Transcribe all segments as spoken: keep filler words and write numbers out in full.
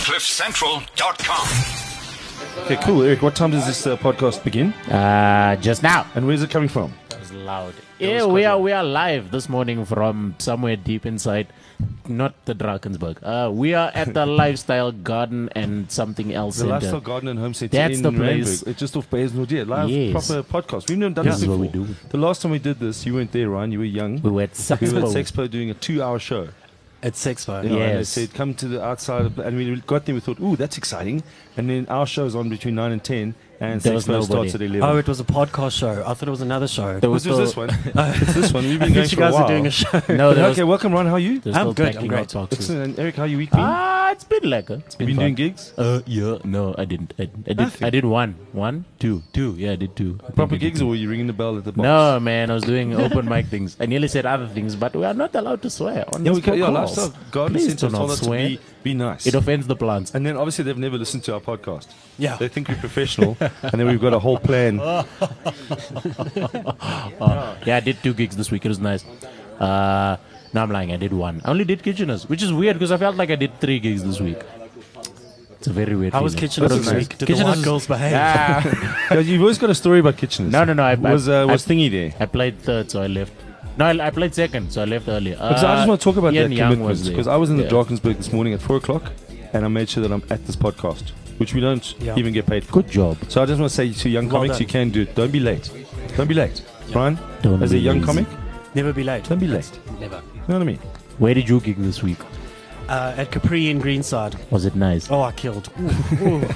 cliff central dot com. Okay, cool. Eric, what time does this uh, podcast begin? Uh, just now. And where's it coming from? That was loud. Yeah, we are we are live this morning from somewhere deep inside, not the Drakensberg. Uh, we are at the Lifestyle Garden and something else. The Center. Lifestyle Garden and Home Center That's in the place. Randburg. It's just off Bayes Nordier. Live Yes. proper podcast. We've never done This this is before. what we do. The last time we did this, you weren't there, Ryan. You were young. We were at We were at Sexpo. Sexpo doing a two-hour show. At Sexpo. You know, And they Yes. said, come to the outside. Of, and we got there, we thought, ooh, that's exciting. And then our show's on between nine and ten. And There was Sexpo nobody. starts at eleven. Oh, it was a podcast show. I thought it was another show. There Who's was this still- one? It's this one. We've I been going thought you for a guys while. are doing a show. No, there Okay, was, welcome, Ryan. How are you? there's I'm still good, packing I'm out great. boxes. Excellent. And Eric, how you week been? Ah, it's been lekker. It's been you been fun. doing gigs? Uh, yeah, no, I didn't. I, I did. Nothing. I did one, one, two, two. Yeah, I did two. I think Proper I did gigs, two. or were you ringing the bell at the box? No, man, I was doing open mic things. I nearly said other things, but we are not allowed to swear on Yeah, this we can, yeah, podcast. Lifestyle Garden Please Center do not told us to swear. be, be nice. It offends the plants. And then obviously they've never listened to our podcast. Yeah. They think we're professional, and then we've got a whole plan. Uh, yeah, I did two gigs this week. It was nice. Uh, no, I'm lying. I did one. I only did Kitcheners, which is weird because I felt like I did three gigs this week. It's a very weird How was feeling. Kitchener But it this was week? nice. Did the Kitcheners white was- girls behave? Ah. Yeah, you've always got a story about Kitcheners. no, no, no. I, Was, I, uh, was I, Thingy there? I played third, so I left. No, I, I played second, so I left earlier. Uh, Because I just want to talk about Ian that Young commitment. was there. Because I was in the Yeah. Drakensberg this morning at four o'clock, and I made sure that I'm at this podcast, which we don't Yeah. even get paid for. Good job. So I just want to say to young Well comics, done. you can do it. Don't be late. Don't be late. Brian, Don't as a be young lazy. comic, Never be late. don't be late. Never. You know what I mean? Where did you gig this week? Uh, at Capri in Greenside. Was it nice? Oh, I killed. Ooh, ooh.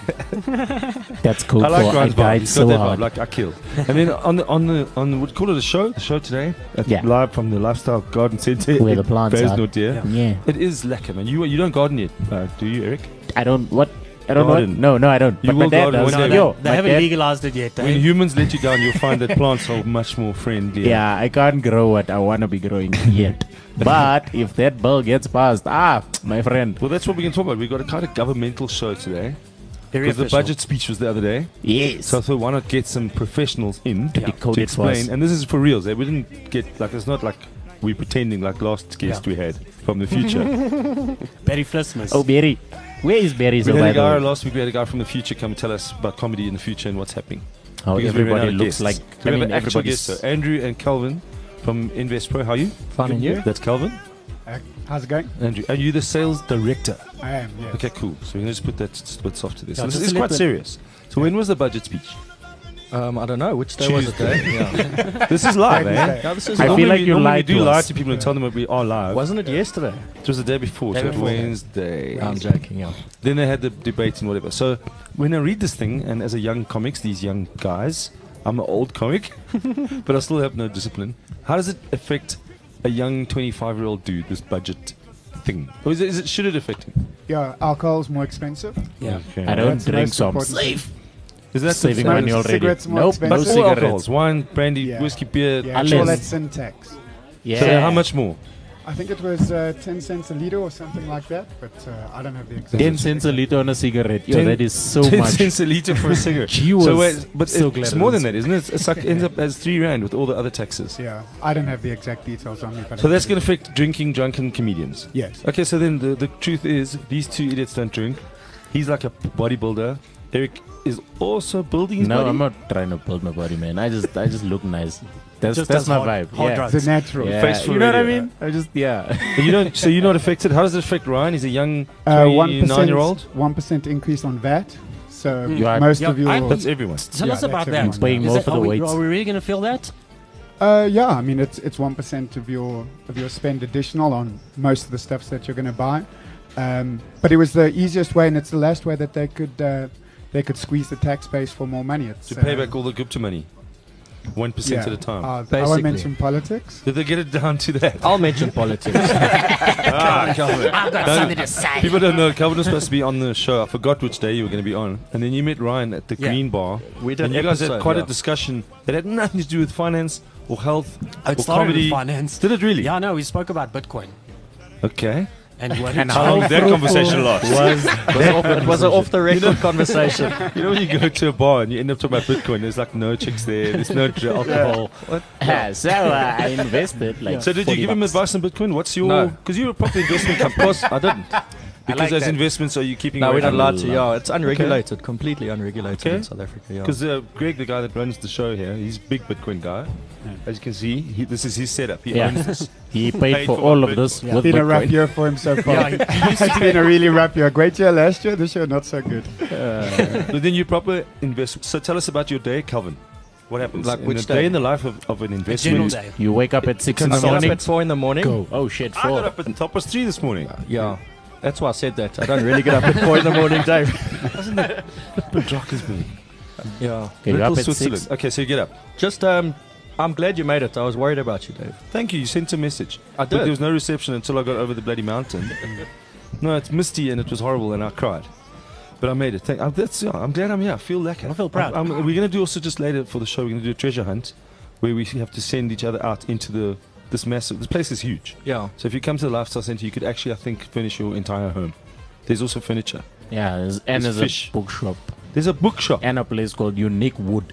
That's cool I like for a Ryan's guy vibe. He's got so that hard. vibe, like I kill. And then on the on the on the, what do you call it, a show? The show today, at Yeah. live from the Lifestyle Garden Centre, Where the in plants Bayes are. Nordier. Yeah. Yeah. It is lekker, man. You you don't garden yet, uh, do you, Eric? I don't, what? I don't Garden. know. What? No, no, I don't. You but my will dad garden does. one day. Yo, They my haven't dad- legalized it yet. When Eh? humans let you down, you'll find that plants are much more friendly. Yeah, I can't grow what I want to be growing yet. But if that bill gets passed, ah, my friend. Well, that's what we can talk about. We've got a kind of governmental show today. Very Because the official. budget speech was the other day. Yes. So I thought, why not get some professionals in to decode to it for us. explain? And this is for reals. eh? We didn't get, like, it's not like we're pretending like last guest Yeah. we had from the future. Barry Flismus. Oh, Barry. Where is Barry? we So had by a the guy way? last week, we had a guy from the future come tell us about comedy in the future and what's happening. How Because we ran out everybody of looks guests. like. So I we mean, have an actual everybody's. guest, so Andrew and Calvin from Invest Pro. How are you? Fine, and you? That's Calvin. How's it going? Andrew. Are you the sales director? I am, yes. Okay, cool. So we're going to just put that s- bit soft to this. Yeah, So this just is a quite little bit. serious. So when was the budget speech? Um, I don't know. Which day was it? Tuesday. Yeah. This is live, eh? Wednesday. Yeah, this is I feel Normally like we- you normally lied we do to lie us. to people and tell them that we are live. Wasn't it yesterday? It was the day before, Day so before. Wednesday. I'm joking, yeah. Then they had the debate and whatever. So when I read this thing, and as a young comics, these young guys, I'm an old comic, but I still have no discipline. How does it affect a young twenty-five-year-old dude, this budget thing? Or is it, is it should it affect him? Yeah, alcohol's more expensive. Yeah. Okay. I don't That's the drink, most so I'm important thing. safe. Is that Saving Cigarettes- money already. cigarettes more Nope, expensive. no But all cigarettes. alcohols, wine, brandy, Yeah. whiskey, beer. Yeah, Unless- all that's sin tax. Yeah. So how much more? I think it was uh, ten cents a litre or something like that, but uh, I don't have the exact. Ten cents a liter on a cigarette. Yo, Ten- that is so ten much. cents a litre for a cigarette. Gee So whiz. wait, but So it- glad it's I more didn't than that, isn't it? It's like ends up as three rand with all the other taxes. Yeah, I don't have the exact details on me. But So I that's can- going to affect drinking, drunken comedians. Yes. Okay, so then the, the truth is, these two idiots don't drink. He's like a bodybuilder. Eric is also building his No, body. I'm not trying to build my body, man. I just, I just look nice. That's Just that's does my hard- vibe. hard yeah. drugs. It's a natural. Yeah. Face for You know what I radio. mean? I just, yeah. But you don't. So you're not affected. How does it affect Ryan? He's a young Uh, one twenty-nine-year-old. percent, one percent increase on V A T. So You are- most Yeah, of your. I- That's everyone. Tell Yeah, us about that's that. everyone. Paying Is more that- for are the we, weights. Are we really going to feel that? Uh, yeah, I mean it's it's one percent of your of your spend additional on most of the stuffs that you're going to buy. Um, but it was the easiest way, and it's the last way that they could uh, they could squeeze the tax base for more money. It's To pay uh, back all the Gupta money, one percent yeah. at a time. Uh, I Basically. won't mention politics. Did they get it down to that? I'll mention politics. Ah, Calvin. I've got No, something to say. People don't know. Calvin was supposed to be on the show. I forgot which day you were going to be on. And then you met Ryan at the Yeah. Green Bar. We did and you guys had episode, quite a yeah. discussion that had nothing to do with finance or health Oh, it or started comedy. with finance. Did it really? Yeah, no, we spoke about Bitcoin. Okay. And what And it- How long did that conversation last? Was it was an off the record conversation. You know when you go to a bar and you end up talking about Bitcoin, there's like no chicks there, there's no dr- alcohol. Ah, so uh, I invested like. So did you forty give him bucks. advice on Bitcoin? What's your? No. Because you're a proper investment company. Of course, I didn't. Because like those that. investments are you keeping No, away we're not from allowed to. Yeah, it's unregulated, completely unregulated Okay. in South Africa. Yeah. Because uh, Greg, the guy that runs the show here, he's a big Bitcoin guy. As you can see, he, this is his setup. He Yeah. owns this. He paid, Paid for, for all my of this Yeah. with Been a rough Bitcoin. year for him so far. Yeah, he- It's been a really rough year. Great year last year. This year not so good. But then you proper invest. So tell us about your day, Calvin. What happens? Like in which a day day? in the life of, of an A general investment. day. You wake up at six in the I get up morning. at four in the morning. Go. Oh shit, I got four. up at top past three this morning. Yeah, that's why I said that. I don't really get up at four in the morning, Dave. But Jockers me. Yeah. Okay, you're up Little at Switzerland. six. Okay, so you get up. Just um, I'm glad you made it. I was worried about you, Dave. Thank you. You sent a message. I But did. there was no reception until I got over the bloody mountain. No, it's misty and it was horrible and I cried. But I made it. Thank, I'm, that's, yeah, I'm glad I'm here. I feel lucky. I feel proud. I'm, I'm, we're going to do also just later for the show, we're going to do a treasure hunt where we have to send each other out into the this massive. This place is huge. Yeah. So if you come to the lifestyle center, you could actually, I think, finish your entire home. There's also furniture. Yeah, there's, and There's there's fish. a bookshop There's a bookshop. and a place called Unique Wood.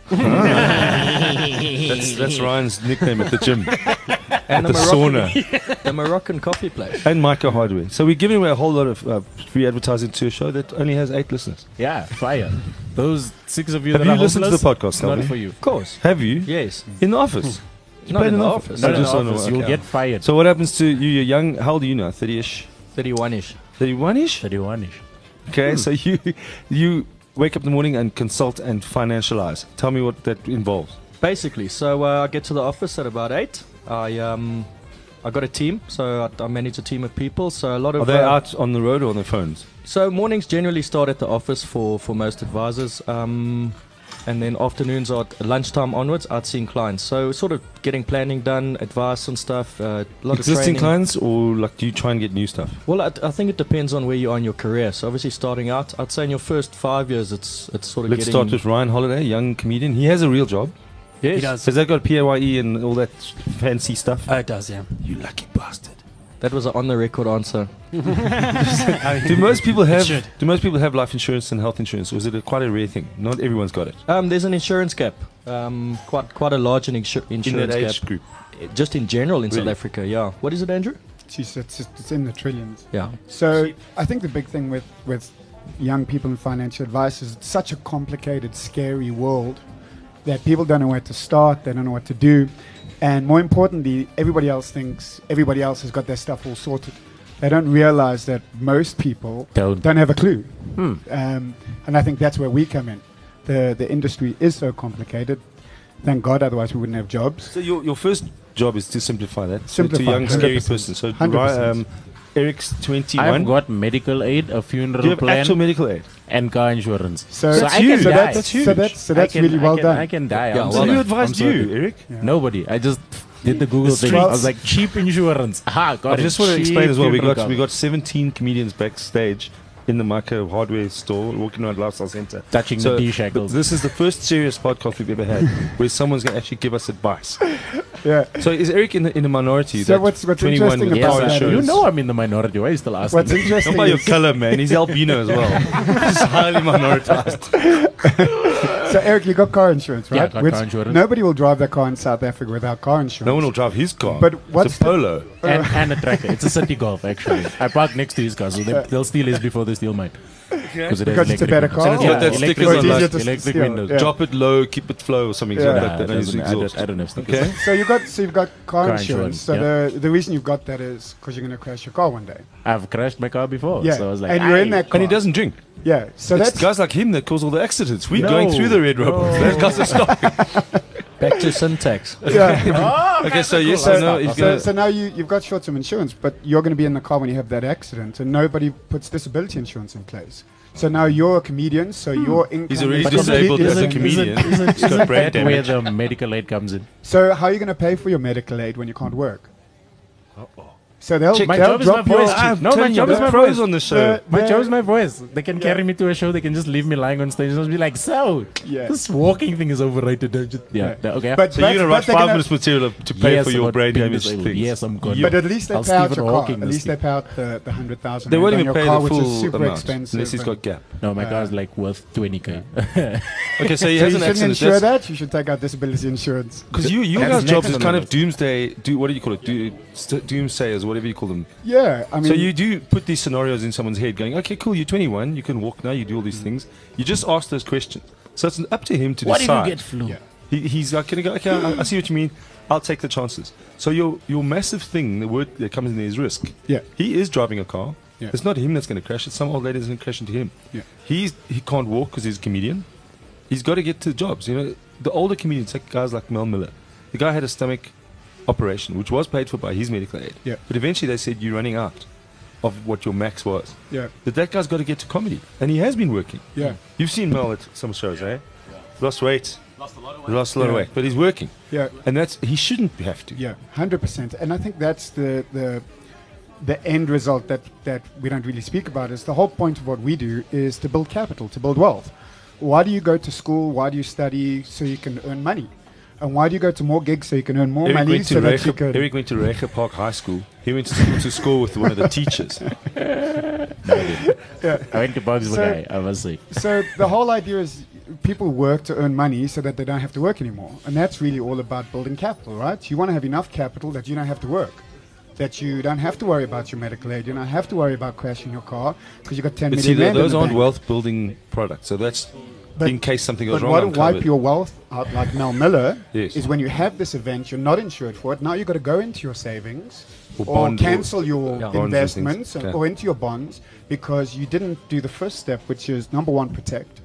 That's, that's Ryan's nickname at the gym. And the Moroccan, sauna. the Moroccan coffee place. And Micah Hardware. So we're giving away a whole lot of uh, free advertising to a show that only has eight listeners. Yeah, fire. Those six of you Have that you are listened to the hopeless, podcast, not Calvin? for you. Of course. Have you? Yes. In the office? You Not played in the the office. Not No, in just the on the office. okay. You'll get fired. So what happens to you? You're young. How old are you now? thirty-ish? thirty-one-ish. thirty-one-ish? thirty-one-ish. Okay, so you you wake up in the morning and consult and financialize. Tell me what that involves. Basically, so uh, I get to the office at about eight. I um, I got a team, so I, I manage a team of people. So a lot of Are they uh, out on the road or on their phones? So mornings generally start at the office for, for most advisors, um, and then afternoons are at lunchtime onwards out seeing clients. So sort of getting planning done, advice and stuff. Uh, a lot Existing of training. clients or like do you try and get new stuff? Well, I, I think it depends on where you are in your career. So obviously starting out, I'd say in your first five years, it's it's sort of Let's getting. start with Ryan Holiday, young comedian. He has a real job. Yes. He does. Has that got P A Y E and all that fancy stuff? Oh, it does, yeah. You lucky bastard. That was an on the record answer. Do most people have should. do most people have life insurance and health insurance, or is it a quite a rare thing? Not everyone's got it. Um, there's an insurance gap. Um, quite quite a large an insu- In insurance that gap. age group. Just in general in South Really? Africa, yeah. What is it, Andrew? Jeez, it's, just, it's in the trillions. Yeah. So I think the big thing with, with young people in financial advice is it's such a complicated, scary world that people don't know where to start, they don't know what to do. And more importantly, everybody else thinks everybody else has got their stuff all sorted. They don't realize that most people Don't. don't have a clue. Hmm. Um, and I think that's where we come in. The, the industry is so complicated. Thank God, otherwise we wouldn't have jobs. So your your first job is to simplify that. Simplify, to a young, scary one hundred percent. person. So one hundred Ri- percent. um, Eric's I've twenty-one. got medical aid, a Do funeral you have plan, actual medical aid? and car insurance. So, So that's I huge. can so die. That's, That's so huge. that's, so I that's can- really well I can, done. I can die. Yeah, I'm well So sorry. who done. advised I'm sorry. you, Eric? Yeah. Nobody. I just did the Google The thing. I streets. was like, cheap insurance. Aha, got I it. just want to Cheap explain as well. We funeral got we cover. got seventeen comedians backstage in the Micah Hardware store, walking around Lifestyle Center, touching So the D th- shackles. this is the first serious podcast we've ever had where someone's going to actually give us advice. Yeah. So is Eric in the, in a minority? So that what's- what's twenty-one interesting with Yes, car about I- that insurance? you know I'm in the minority. Why are you still asking? What's me? interesting Not by your is, color, man. He's albino as well. He's highly minoritized. so Eric, you got car insurance, right? Yeah, got Which car insurance. Nobody will drive their car in South Africa without car insurance. No one will drive his car. But it's what's a the- Polo? and, and a tracker. It's a city golf, actually. I park next to his car, so they, they'll steal his before they steal mine. Because it has Because it's a electric better windows. car? And it's Yeah, got that electric stickers on windows. like- to electric steal, windows. yeah. Drop it low, keep it flow, or something Yeah. like Nah, that. it That is doesn't- I, exhaust. don't, I don't have stickers. Okay. So you got so you've got car, Car insurance. insurance, So the the reason you've got that is because you're going to crash your car one day. I've crashed my car before, Yeah. so I was like, and you're in "Aye." that car. And he doesn't drink. Yeah. So it's that's guys like him that cause all the accidents. We're No. going through the red rubber. No. Those guys are stopping. Back to syntax. yeah. Okay, so yes, So, I know. He's so, gonna, so now you you've got short-term insurance, but you're going to be in the car when you have that accident, and nobody puts disability insurance in place. So now you're a comedian, so your income. He's already is disabled completely as a different. comedian. Isn't, isn't, He's got isn't brain that where damage. the medical aid comes in? So how are you going to pay for your medical aid when you can't work? So they'll, Check- My they'll job is my drop your, voice. I'm No, my telling you, job is the my pros voice. on the show. the- My the- job is my voice. They can Yeah. carry me to a show. They can just leave me lying on stage and just be like, "So, Yeah. this walking thing is overrated." Don't you? Yeah. Yeah. the- Okay. But So you're but- gonna but write they're five gonna- minutes material to pay Yes, for your about brain being damage disabled. things. Yes, I'm gone. But at least they I'll pay out Stephen your car. Hawking At this least they week. pay out the, the hundred thousand. They won't on even your pay car, the which is full super amount expensive. unless he's and- got gap. No, my Uh, car's like worth twenty k. Okay, so he So has you an shouldn't accident. insure That's- that. You should take out disability insurance. Because you, your That's guys' jobs next is kind on of doomsday. Do what do you call it? Do, st- doomsday as well. whatever you call them. Yeah, I mean, So you do put these scenarios in someone's head, going, "Okay, cool, you're twenty-one, you can walk now, you do all these things." You just ask those questions. So it's up to him to What if decide. you get flu? Yeah. He, he's like, going to go, "Okay, I, I see what you mean. I'll take the chances." So your your massive thing, the word that comes in there is risk. Yeah. He is driving a car. Yeah. It's not him that's going to crash. It's some old lady that's going to crash into him. Yeah. He's he can't walk because he's a comedian. He's got to get to jobs. You know, the older comedians, like guys like Mel Miller, the guy had a stomach operation, which was paid for by his medical aid. Yeah. But eventually they said you're running out of what your max was. yeah, But that guy's got to get to comedy, and he has been working. yeah, You've seen Mel at some shows, eh? Lost weight. Lost a lot of weight. Lost a lot of Yeah. weight, but he's working, yeah, and that's he shouldn't have to. yeah, hundred percent. And I think that's the the the end result that that we don't really speak about. Is the whole point of what we do is to build capital, to build wealth. Why do you go to school? Why do you study? So you can earn money. And why do you go to more gigs so you can earn more Eric money went, to so that you Rege, can? Eric went to Rege Park High School. He went to school, to school with one of the teachers. I went to Bugs So- Guy, I must say. So the whole idea is people work to earn money so that they don't have to work anymore. And that's really all about building capital, right? You want to have enough capital that you don't have to work. That you don't have to worry about your medical aid. You don't have to worry about crashing your car because you've got ten But million see, tho- rand in those the aren't bank. wealth building products. So that's But- in case something goes But wrong. what I'm will wipe covered. your wealth out, like Mel Miller, Yes. is when you have this event, you're not insured for it. Now you've got to go into your savings Or or, bond or- cancel your Yeah. Bonds and things. investments Okay. or into your bonds because you didn't do the first step, which is number one, protect.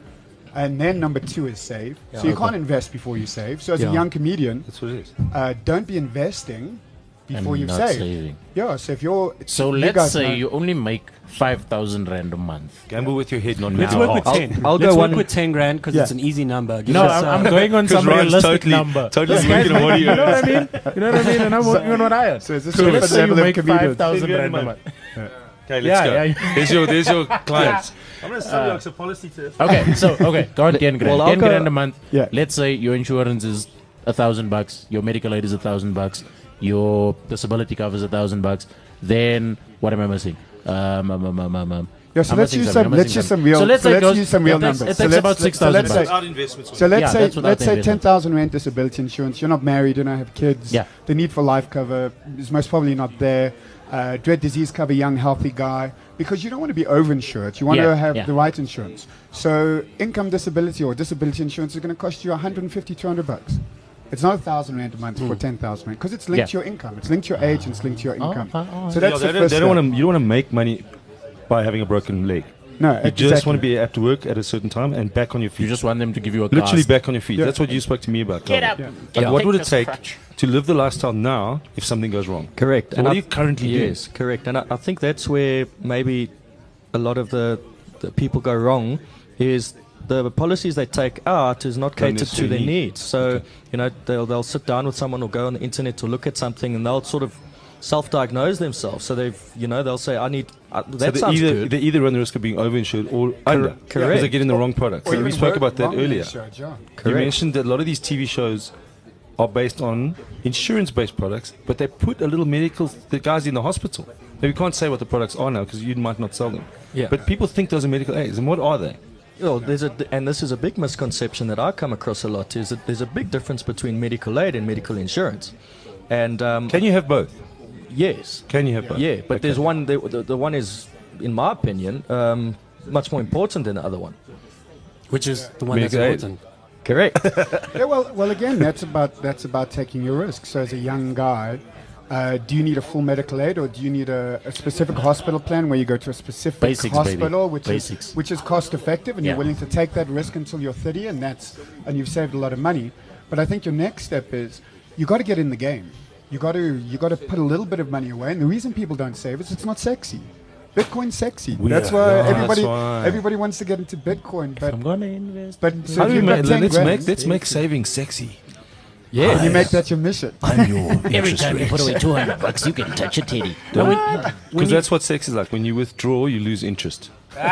And then number two is save. So you can't invest before you save. So as Yeah. a young comedian, That's what it is. uh, don't be investing before And you've not saved. saving. Yeah, so if you're... So you let's guys say know- you only make five thousand rand a month. Gamble with your head, not with Let's your work heart. with I'll- ten. I'll Let's go work one- with ten grand because Yeah. it's an easy number. Give No, us, I'm, uh, I'm going on some Ryan's realistic totally, number. totally This working guy's- on what he you know what I earns. mean? You know what I mean? And I'm working on what I earn. So is this So your let's say you level of make comedian? five thousand rand a month. Okay, let's Yeah, go. yeah, yeah. There's your, there's your clients. I'm going to sell you like some policy tips. Okay, so okay, go on ten grand. Well, I'll ten go- grand a month. Yeah. Let's say your insurance is a thousand bucks, your medical aid is a thousand bucks, your disability cover is a thousand bucks. Then what am I missing? Um, um, um, um, um, um. Yeah, so I'm let's missing use something, some. I'm Let's missing use some something. real. So let's, so say it let's goes- use some it real takes- numbers. It So takes let's- about so six thousand let's say- bucks. Without investments. So let's Yeah, say that's without let's the say investment. ten thousand rand disability insurance. You're not married. You don't have kids. Yeah. The need for life cover is most probably not there. Uh, dread disease cover, young healthy guy, because you don't want to be overinsured. You want Yeah, to have yeah. the right insurance. So income disability or disability insurance is going to cost you one hundred fifty, two hundred bucks. It's not a thousand rand a month for ten thousand rand because it's linked Yeah. to your income. It's linked to your age and it's linked to your income. oh, oh. So Yeah, that's they the don't, first they don't step. want to. You don't want to make money by having a broken leg. No, You just want to be at work at a certain time and back on your feet. You just want them to give you a Literally cast. back on your feet. Yeah. That's what you spoke to me about. Get Carl. up. Like, Yeah. what Take would it this take crutch. to live the lifestyle now if something goes wrong? Correct. So what I- are you currently doing? Yes, correct. And I, I think that's where maybe a lot of the, the people go wrong is the policies they take out is not Don't catered to necessarily their need. needs. So, you know, they'll, they'll sit down with someone or go on the internet to look at something and they'll sort of self-diagnose themselves. So they've, you know, they'll say, I need, uh, that so they sounds either, good. they either run the risk of being overinsured or under. correct. Because they're getting the wrong product. Or So we even spoke wor- about that wrongly earlier. insured, yeah. You Correct. mentioned that a lot of these T V shows are based on insurance-based products, but they put a little medical. The guys in the hospital. Now, we can't say what the products are now because you might not sell them. Yeah. But people think those are medical aids, and what are they? Well, there's a, and this is a big misconception that I come across a lot, is that there's a big difference between medical aid and medical insurance. And um, Can you have both? yes, Can you have both? yeah, but Okay. there's one, the, the, the one is, in my opinion, um, much more important than the other one. which is the one that's Medical aid. important. Correct. Yeah, well, well, again, that's about that's about taking your risk. So, as a young guy, uh, do you need a full medical aid, or do you need a, a specific hospital plan where you go to a specific Basics, baby. hospital, which Basics. is which is cost effective, and Yeah. you're willing to take that risk until you're thirty, and that's and you've saved a lot of money. But I think your next step is you got to get in the game. You got to you got to put a little bit of money away, and the reason people don't save is it's not sexy. Bitcoin's sexy. That's why Yeah, everybody that's why. everybody wants to get into Bitcoin, but I'm gonna invest. but in so How if do we you've make, got ten let's grand, make let's make saving sexy. Yeah. and you make that your mission. I'm your Every interest time you rate. put away two hundred bucks, you can touch a titty. Because that's what sex is like. When you withdraw, you lose interest.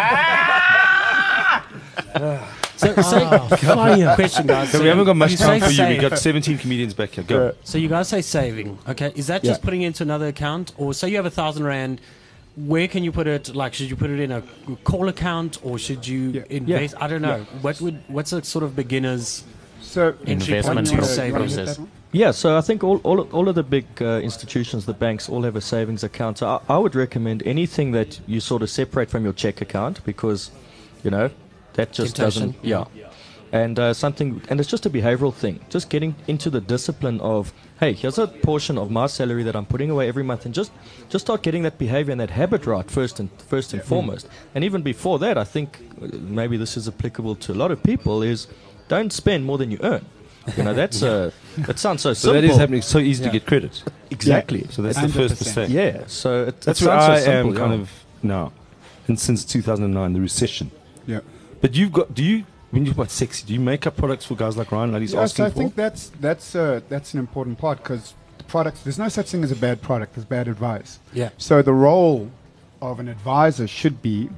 So, so fire. Question, guys. So we haven't got much you time say for you. We save. got seventeen comedians back here. Go. So you guys say saving, okay? Is that just Yeah. putting it into another account, or say you have a thousand rand? Where can you put it? Like, should you put it in a call account, or should you Yeah. invest? I don't know. What would what's a sort of beginner's So Investment you wanna- pro- you wanna hit process. that one? Yeah, so I think all, all, all of the big uh, institutions, the banks, all have a savings account. So I, I would recommend anything that you sort of separate from your check account because, you know, that just Temptation. doesn't. Yeah. And uh, something, and it's just a behavioral thing. Just getting into the discipline of, hey, here's a portion of my salary that I'm putting away every month, and just, just start getting that behavior and that habit right first and first and foremost. And even before that, I think uh, maybe this is applicable to a lot of people: is don't spend more than you earn. You know, that's uh, that sounds so So simple. that is happening. So easy Yeah. to get credit. Exactly. So that's the one hundred first percent. mistake. Yeah. So it, That's it where sounds I so simple, am kind yeah. of now, and since two thousand nine, the recession. Yeah. But you've got, do you, when you talk about sexy, do you make up products for guys like Ryan, like he's Yeah, asking so I for? think that's that's uh, that's an important part because the products. There's no such thing as a bad product. There's bad advice. Yeah. So the role of an advisor should be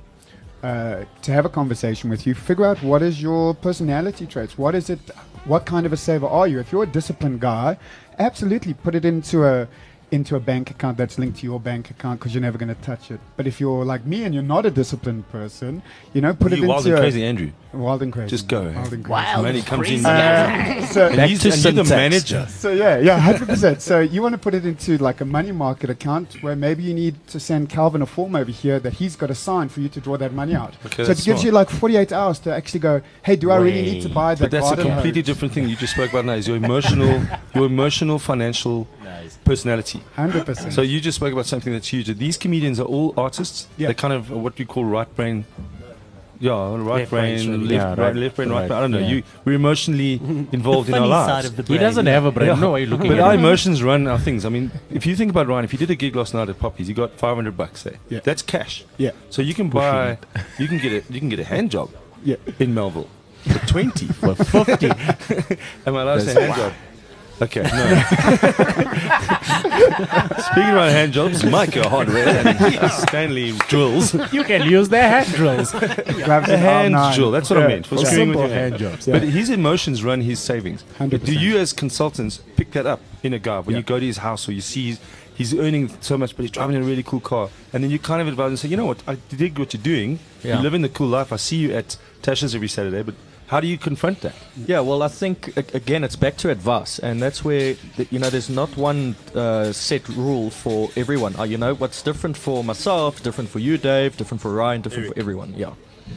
uh, to have a conversation with you, figure out what is your personality traits, what is it, what kind of a saver are you. If you're a disciplined guy, absolutely put it into a into a bank account that's linked to your bank account because you're never going to touch it. But if you're like me and you're not a disciplined person, you know, put you it wild into and a- crazy, Andrew. wild and crazy. Just go. Wild and crazy. Wild Man, he comes in. Uh, so, And Back he's, to and you're the syntax. manager. So yeah, yeah, hundred percent. So you want to put it into like a money market account where maybe you need to send Calvin a form over here that he's got to sign for you to draw that money out. Okay, so it that's gives smart. you like forty-eight hours to actually go, hey, do I really need to Wait. buy that? But that's a garden completely hose? different thing you just spoke about now. Is your emotional, your emotional financial Nice. personality. Hundred percent. So you just spoke about something that's huge. These comedians are all artists. Yeah. They're kind of what we call right brain. Yeah, right Left brain, brain, sorry. left, Yeah, right, right- left brain, right, right, brain. I don't know. yeah. You, we're emotionally involved in our Funny lives. side of the He brain. doesn't have a brain. Yeah. No, are you looking But at our him? emotions run our things. I mean, if you think about Ryan, if you did a gig last night at Poppy's, you got five hundred bucks there. Yeah. That's cash. Yeah. So you can buy, you can get a, you can get a hand job Yeah. in Melville for twenty. For fifty. Am I allowed to say hand job? Okay, no. Speaking about hand jobs, Micah Hardware and Stanley Drills. You can use their hand drills. Grabs A an hand R nine. drill, that's what I Yeah. meant. For Yeah. screwing with Simple your hand. hand jobs. But his emotions run his savings. one hundred But do percent. you, as consultants, pick that up in a guy when Yeah. you go to his house or you see he's, he's earning so much, but he's driving a really cool car, and then you kind of advise and say, you know what, I dig what you're doing. Yeah. You're living the cool life. I see you at Tasha's every Saturday, but how do you confront that? Yeah, well, I think a- again it's back to advice, and that's where th- you know there's not one uh, set rule for everyone. Uh, you know what's different for myself, different for you, Dave, different for Ryan, different for everyone. Yeah.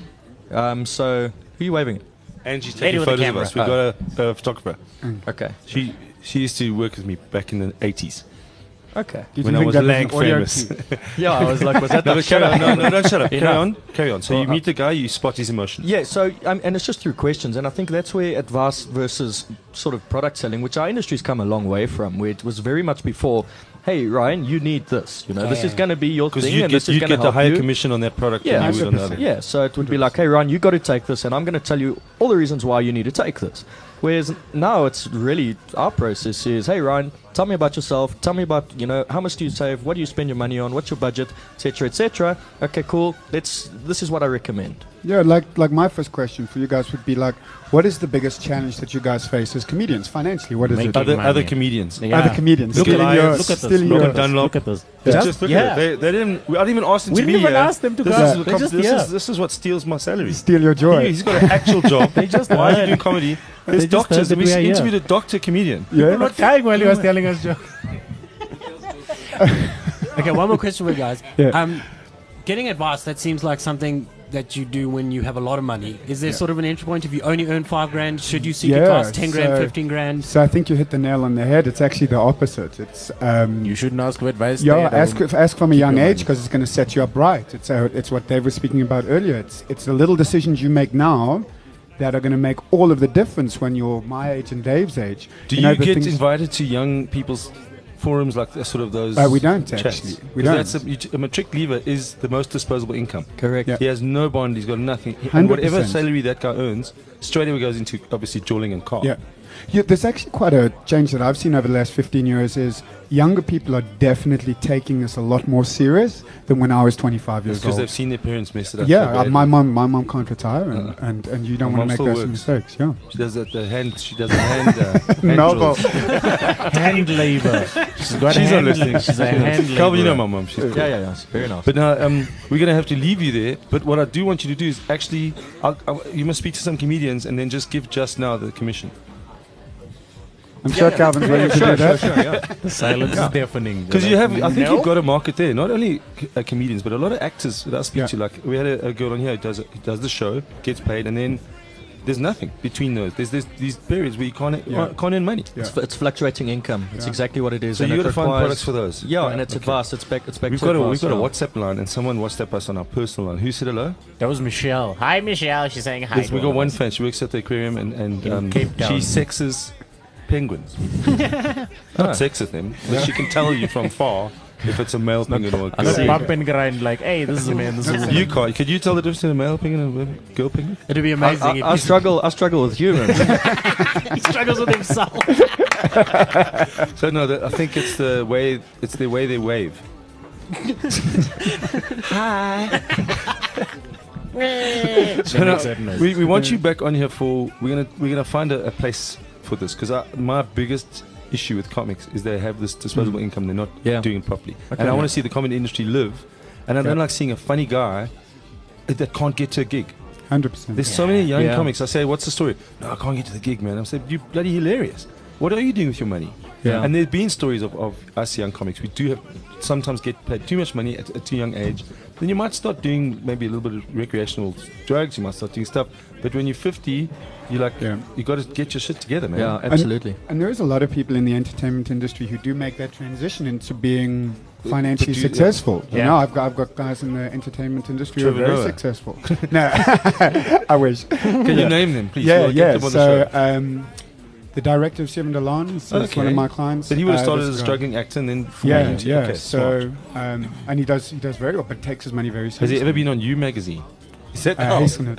Um. So who are you waving at? Angie's Lady taking with the photos of camera. us. We've got a, a photographer. Okay. She she used to work with me back in the eighties Okay. Did when you I think was that was Lang an audio famous. cue? Yeah, I was like, was that No, the but carry on. No, no, don't shut up. Carry Enough. on. Carry on. So you Well, meet the guy, you spot his emotions. Yeah, so um, and it's just through questions, and I think that's where advice versus sort of product selling, which our industry's come a long way from, where it was very much before, hey Ryan, you need this, you know, Oh, this yeah. is going to be your Because thing, you and get, this is you going to get the help higher you. commission on that product Yeah, than you would on the other. Yeah, so it would be like, hey Ryan, you got to take this, and I'm going to tell you all the reasons why you need to take this. Whereas now it's really our process is, hey Ryan, tell me about yourself, tell me about, you know, how much do you save, what do you spend your money on, what's your budget, et cetera, et cetera. Okay, cool. Let's. This is what I recommend. Yeah, like like my first question for you guys would be like, what is the biggest challenge that you guys face as comedians financially? What is Make it? it- Other, money. other comedians. Yeah. Other comedians Look at stealing Lions, your, look at this, stealing look your- at Dunlop. Look at this. Just, Just- look yeah. at it. They, they didn't. I didn't even ask them We to be didn't even here. ask them to this come. Is the They com- just this, here. is, this is what steals my salary. steal your joy. He, he's got an actual job. They just Why are you heard. doing comedy? There's They just heard doctors. that We we are here. interviewed a doctor comedian. We're Yeah. not dying while he was telling us jokes. Okay, one more question for you guys. Yeah. Um, getting advice, that seems like something that you do when you have a lot of money. Is there sort of an entry point? If you only earn five grand, should you seek Yeah, advice? Ten grand, so- fifteen grand? So I think you hit the nail on the head. It's actually the opposite. It's um, You shouldn't ask for advice. yeah, stay at ask home. ask from a young your age money. because it's going to set you up right. It's uh, it's what Dave was speaking about earlier. It's it's the little decisions you make now that are going to make all of the difference when you're my age and Dave's age. Do you, know, the get things- invited to young people's forums like this, sort of those? Uh, we don't chats? actually. We 'Cause don't. That's a, you, a matric leaver is the most disposable income. Correct. Yeah. He has no bond. He's got nothing. one And hundred whatever percent. salary that guy earns, straight away goes into obviously jewelling and car. Yeah. Yeah, there's actually quite a change that I've seen over the last fifteen years is younger people are definitely taking this a lot more serious than when I was twenty-five years because old. they've seen their parents mess it up. Yeah, so uh, badly. my mom, my mom can't retire, and, Uh, and, and you don't my want mom to make still those works. mistakes. Yeah, She does that. The hand. She does the hand. Uh, hand Melville. drills. hand labor. She's got She's not hand listening. She's a hand labor. Calvin, you know my mom. She's cool. Yeah, yeah, yeah. Very nice. But now um, we're going to have to leave you there. But what I do want you to do is actually, I'll, I'll, you must speak to some comedians and then just give just now the commission. I'm sure Calvin's willing to do that. Sure, yeah. The silence is deafening. Because you have, I think No. you've got a market there. Not only c- uh, comedians, but a lot of actors that I speak Yeah. to. Like we had a, a girl on here who does who does the show, gets paid, and then there's nothing between those. There's, there's these periods where you can't Yeah. uh, can't earn money. Yeah. It's, it's fluctuating income. It's Yeah. exactly what it is. So and you it got to find requires- products for those. Yeah, and it's advanced. It's back. It's back We've to got a advanced, we've got a yeah. WhatsApp line, and someone WhatsApp us on our personal line. Who said hello? That was Michelle. Hi, Michelle. She's saying hi. Yes, to we got all one of us. fan. She works at the aquarium, and and In um, Cape Town. she sexes penguins. Not sexes them, but she can tell you from far if it's a male penguin or a girl. Not penguin. bump and grind like, hey, this is a man, this is a You can't. Could you tell the difference between a male penguin and a girl penguin? It'd be I, amazing I, if I you struggle. I struggle with humans. he struggles with himself. So no, the, I think it's the way it's the way they wave. So no, we, we want you back on here for we're gonna we're gonna find a, a place for this because my biggest issue with comics is they have this disposable income, they're not Yeah. doing it properly, Okay. and I want to see the comedy industry live, and I don't Yeah. like seeing a funny guy that can't get to a gig. one hundred percent. There's so many young Yeah. comics. I say, what's the story? No, I can't get to the gig, man. I said, you bloody hilarious. What are you doing with your money? Yeah. And there's been stories of, of us young comics. We do have sometimes get paid too much money at a too young age. Then you might start doing maybe a little bit of recreational drugs. You might start doing stuff. But when you're fifty, you're like, Yeah. you got to get your shit together, man. yeah, absolutely. And there is a lot of people in the entertainment industry who do make that transition into being financially to do- successful. You Yeah. know, I've got I've got guys in the entertainment industry who are Trevor very Noah. successful. No, I wish. Can you name them, please? Yeah, We'll get yeah. them on the So show. um, the director of Seven Delan is, is one Okay. of my clients. But he would have Uh, started this as a guy. struggling actor and then Yeah, into- yeah. okay, so smart. um, and he does he does very well, but takes his money very Has seriously. he ever been on You magazine? Is that Uh, oh. Hazelnut.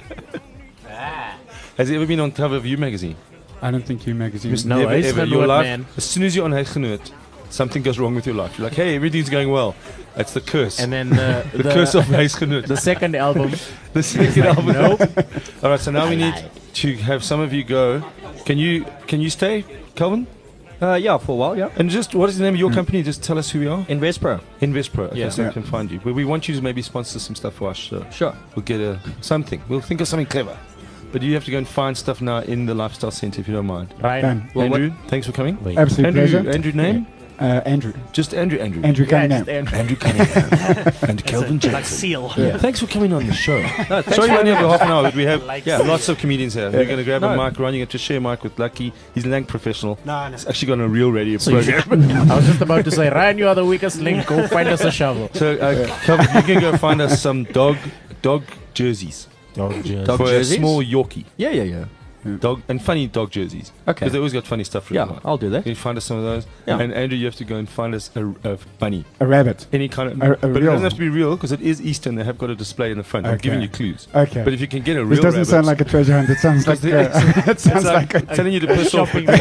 Has he ever been on cover of You magazine? I don't think you magazine. Just No, never he's ever. not Your what, life, man. as soon as you're on Huisgenoot, something goes wrong with your life. You're like, hey, everything's going well. That's the curse. And then uh, the, curse of Huisgenoot. the second album. The second album. Nope. All right, so now we need to have some of you go. Can you can you stay, Calvin? Uh, yeah, for a while, yeah. And just what is the name of your company? Just tell us who we are. Investpro. Investpro. Okay, Yeah. so Yeah. we can find you. But we want you to maybe sponsor some stuff for us. So Sure. we'll get a something. We'll think of something clever. But you have to go and find stuff now in the Lifestyle Centre if you don't mind. Ryan. Done. Well, Andrew, thanks for coming. Wait. Absolute Andrew, pleasure. Andrew name? Uh, Andrew. Just Andrew, Andrew. Andrew Yeah, Cunningham. just Andrew. Andrew Cunningham and Kelvin Like Jackson. seal. Yeah. Thanks for coming on the show. No, thanks Sorry, for we only having have us. half an hour, but we have Like yeah, seal. lots of comedians here. We're going to grab a No. mic, running it to share a mic with Lucky. He's a lank professional. No, no. He's actually got a real radio So you program. should- I was just about to say, Ryan, you are the weakest link. Go find us a shovel. So, uh, Kelvin, you can go find us some dog dog jerseys Oh, just. Dog for jerseys? a small Yorkie. Yeah, yeah, yeah. Dog and funny dog jerseys. Okay. Because they always got funny stuff written Yeah, on. I'll do that. Can you find us some of those? Yeah. And Andrew, you have to go and find us a, a bunny. A rabbit. Any kind of. A- a but it real doesn't have one. to be real because it is Easter and they have got a display in the front. I'm Okay. giving you clues. Okay. But if you can get a real This doesn't rabbit, sound like a treasure hunt. It sounds like Because uh, it it's sounds like, like a, telling you to piss off. Shopping.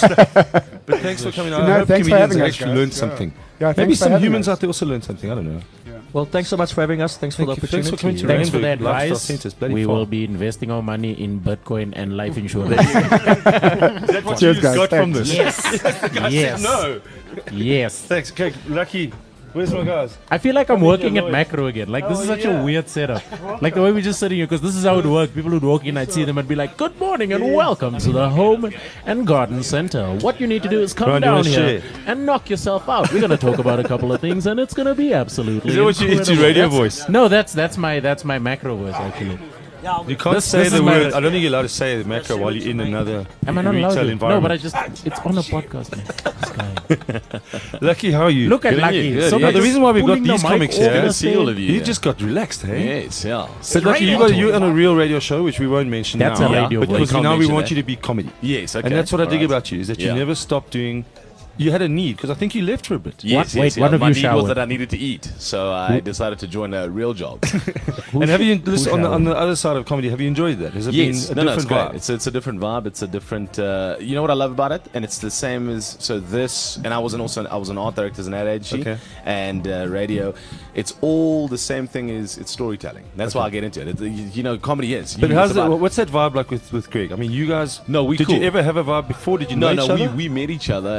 But thanks for coming on. No, I hope thanks for comedians having us, actually guys. learned Yeah. something. yeah. Maybe thanks for some having humans us. out there also learned something. I don't know. Well, thanks so much for having us. Thanks for Thank the you. Thanks opportunity. for coming to Thanks for the Randburg Lifestyle advice. Centre. It's bloody We far. will be investing our money in Bitcoin and life insurance. Is that what Cheers, you guys. got from Thanks. this? yes. yes. No. Yes. Thanks. Okay, Lucky. Where's my guys? I feel like I'm working at Lloyd. Macro again. Like, this Oh, is such yeah. a weird setup. Like, the way we're just sitting here, because this is how it works. People would walk in, I'd see them and be like, good morning and welcome to the Home and Garden Center. What you need to do is come Ryan, you down wanna here share? and knock yourself out. We're going to talk about a couple of things, and it's going to be absolutely Is that what you into incredible. radio That's- voice? No, that's that's my that's my Macro voice, actually. You can't This- say this the is my- word. I don't think you're allowed to say the macro while you're in another Am I not allowed retail to? environment. No, but I just, it's on a podcast, man. This guy. Lucky, how are you? Look at Good on Lucky. you, good, So yeah. they're The reason why we've got pulling the these mic comics over here- the Good to see all of You you. just got relaxed, hey? Yes, yeah. But Lucky, you got you on a real radio show, which we won't mention That's now. a radio but voice. because Can't now we mention want that. you to be comedy, Yes, okay. and that's what I dig Alright. about you is that you Yeah. never stopped doing. You had a need because I think you left for a bit. Yes, What? yes, Wait, yeah. one of My you need showered. was that I needed to eat, so I decided to join a real job. And have you listen, on the showered? on the other side of comedy? Have you enjoyed that? Has it Yes, been no, a no, it's different great. vibe? It's it's a different vibe. It's a different. Uh, you know what I love about it, and it's the same as so this. And I was an also I was an art director as an ad agency Okay. and uh, radio. It's all the same thing. Is it's storytelling. That's why I get into it. it. You you know, comedy is. But You- how's it's that, about- what's that vibe like with, with Greg? I mean, you guys. No, we Did cool. you ever have a vibe before? Did you No, know each no, other? we, we met each other and then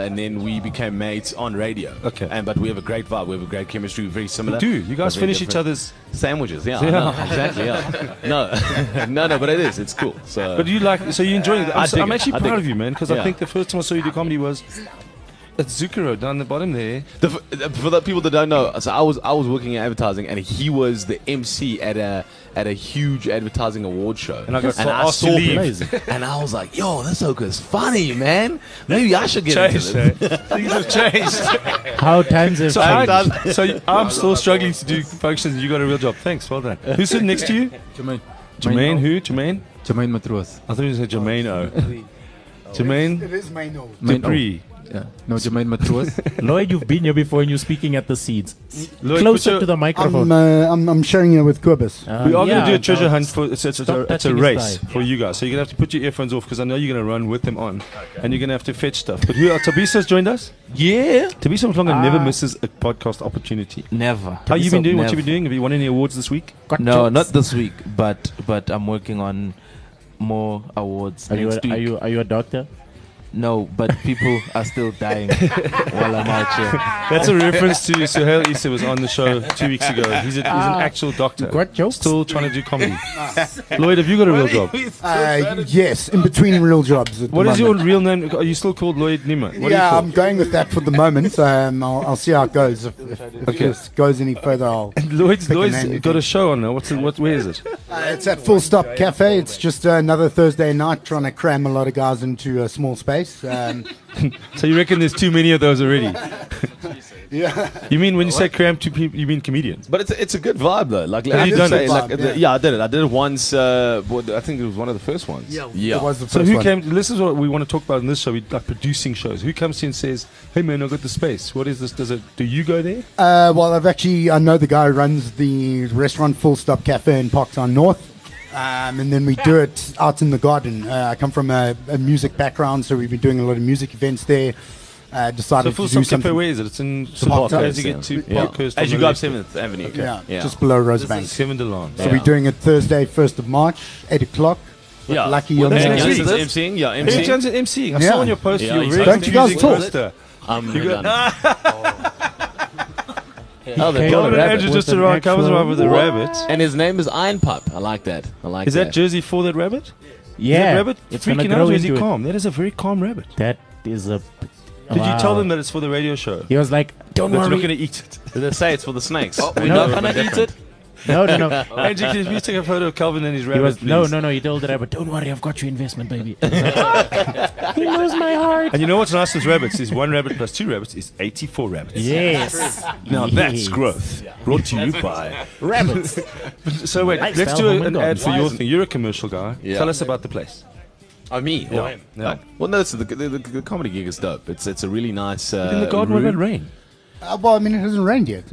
we became mates on radio. Okay. And but we have a great vibe. We have a great chemistry. We're very similar. Do you guys but very finish each different. other's? Sandwiches? Yeah. Yeah. No, exactly. Yeah. No. no. No. But it is. It's cool. So. But you like? So you're enjoying it? I'm, I so- dig I'm it. actually I dig proud it. of you, man, because I Yeah. think the first time I saw you do comedy was at Zucchero down the bottom there. The, f- for the people that don't know, so I was I was working in advertising, and he was the M C at a at a huge advertising award show. And I got and I asked to saw leave. him, and I was like, "Yo, this is funny, man. Maybe I should get Changed, into this." eh? Things have changed. How times have So, changed. I, so you- I'm still struggling to do functions. And you got a real job. Thanks, well done. Who's sitting next to you? Jermaine. Jermaine. Who? Jermaine. Jermaine Matroos. I thought you said Jermaine. O. Jermaine It is Maino. Main- Dupree. Yeah. No, Jermaine Matroos. Lloyd, you've been here before and you're speaking at the seeds. Lloyd, put Closer your- to the I'm, microphone. uh, I'm, I'm sharing it with Kobus. Uh, We are yeah, going to do a treasure no, hunt for it's, it's, it's, a, Stop it's a touching his race thigh. for you guys. So you're going to have to put your earphones off because I know you're going to run with them on, and you're going to have to fetch stuff. But who? Uh, Tabisa's joined us. Yeah. Tabisa Mhlongo never Ah. misses a podcast opportunity. Never. How you been doing? What Never. you been doing? Have you won any awards this week? Got No, jokes. not this week, but but I'm working on more awards Are you, next a, week. are you are you a doctor? No, but people are still dying while I'm out here. That's a reference to Suhail Issa was on the show two weeks ago. He's, a, he's an Ah. actual doctor. Got jokes? Still trying to do comedy. Lloyd, have you got a real job? Uh, yes, in between real jobs. At What the is your moment. real name? Are you still called Lloyd Nima? What yeah, are you I'm called? going with that for the moment. Um, I'll, I'll see how it goes. If, if, if Okay. this goes any further, I'll. Lloyd's, pick a Lloyd's name you got a think. show on now. What's it, what? Where is it? Uh, it's at Full Stop Cafe. It's just uh, another Thursday night trying to cram a lot of guys into a small space. Um, So you reckon there's too many of those already? yeah. You mean when you say cram two people, you mean comedians? But it's a, it's a good vibe though. Like, Have like you I done say, it? like, Vibe, the- yeah. yeah, I did it. I did it once. Uh, what- I think it was one of the first ones. It Yeah. was the So first who one. came? This is what we want to talk about in this show. We like producing shows. Who comes in and says, "Hey man, I got the space. What is this? Does it? Do you go there?" Uh, well, I've actually, I know the guy who runs the restaurant Full Stop Cafe in Parktown North. Um, and then we do it out in the garden. Uh, I come from a, a music background, so we've been doing a lot of music events there. Uh, So decided Full to do Stop Cafe, something. where is it? It's in Park Parkhurst. Terrace, As you get to Yeah. Parkhurst. As on you the go up left. Seventh Avenue. Okay. Yeah, Yeah. just below Rosebank. Kevin DeLon. So we're doing it Thursday, first of March, eight o'clock. Yeah. Lucky Well, on that's the next next week. week. MCing. Yeah, Hey, MCing. John's an MC. I Yeah. saw on your post Yeah, you're he's very like- Don't you guys music talk? poster. I'm You done. got, Oh, the Came killer with Calvin rabbit. Andrew just With an arrived. Comes actual- arrived with a rabbit. And his name is Iron Pup. I like that. I like Is that. that jersey for that rabbit? Is Yeah, that rabbit it's gonna freaking grow out or is he into it. calm? That is a very calm rabbit. That is a. Did you tell Wow. them that it's for the radio show? He was like, "Don't That you're not worry." going to eat it. Did they say it's for the snakes? Oh, we're No, not gonna eat it. No, no, no. Andrew, can you take a photo of Calvin and his He rabbit, was please? no, no, no. He told the rabbit, "Don't worry, I've got your investment, baby." He knows my heart. And you know what's nice with rabbits is one rabbit plus two rabbits is eighty-four rabbits. Yes. Now that's Yes. growth. Brought to you by. Rabbits. So wait, Lifestyle let's do home a, and an ad garden. for your thing. You're a commercial guy. Yeah. Tell us about the place. Oh, me? Yeah. Oh, Yeah. Well, no, it's the, the, the, the comedy gig is dope. It's it's a really nice. Uh, In the garden, what room. about rain? Uh, well, I mean, it hasn't rained yet.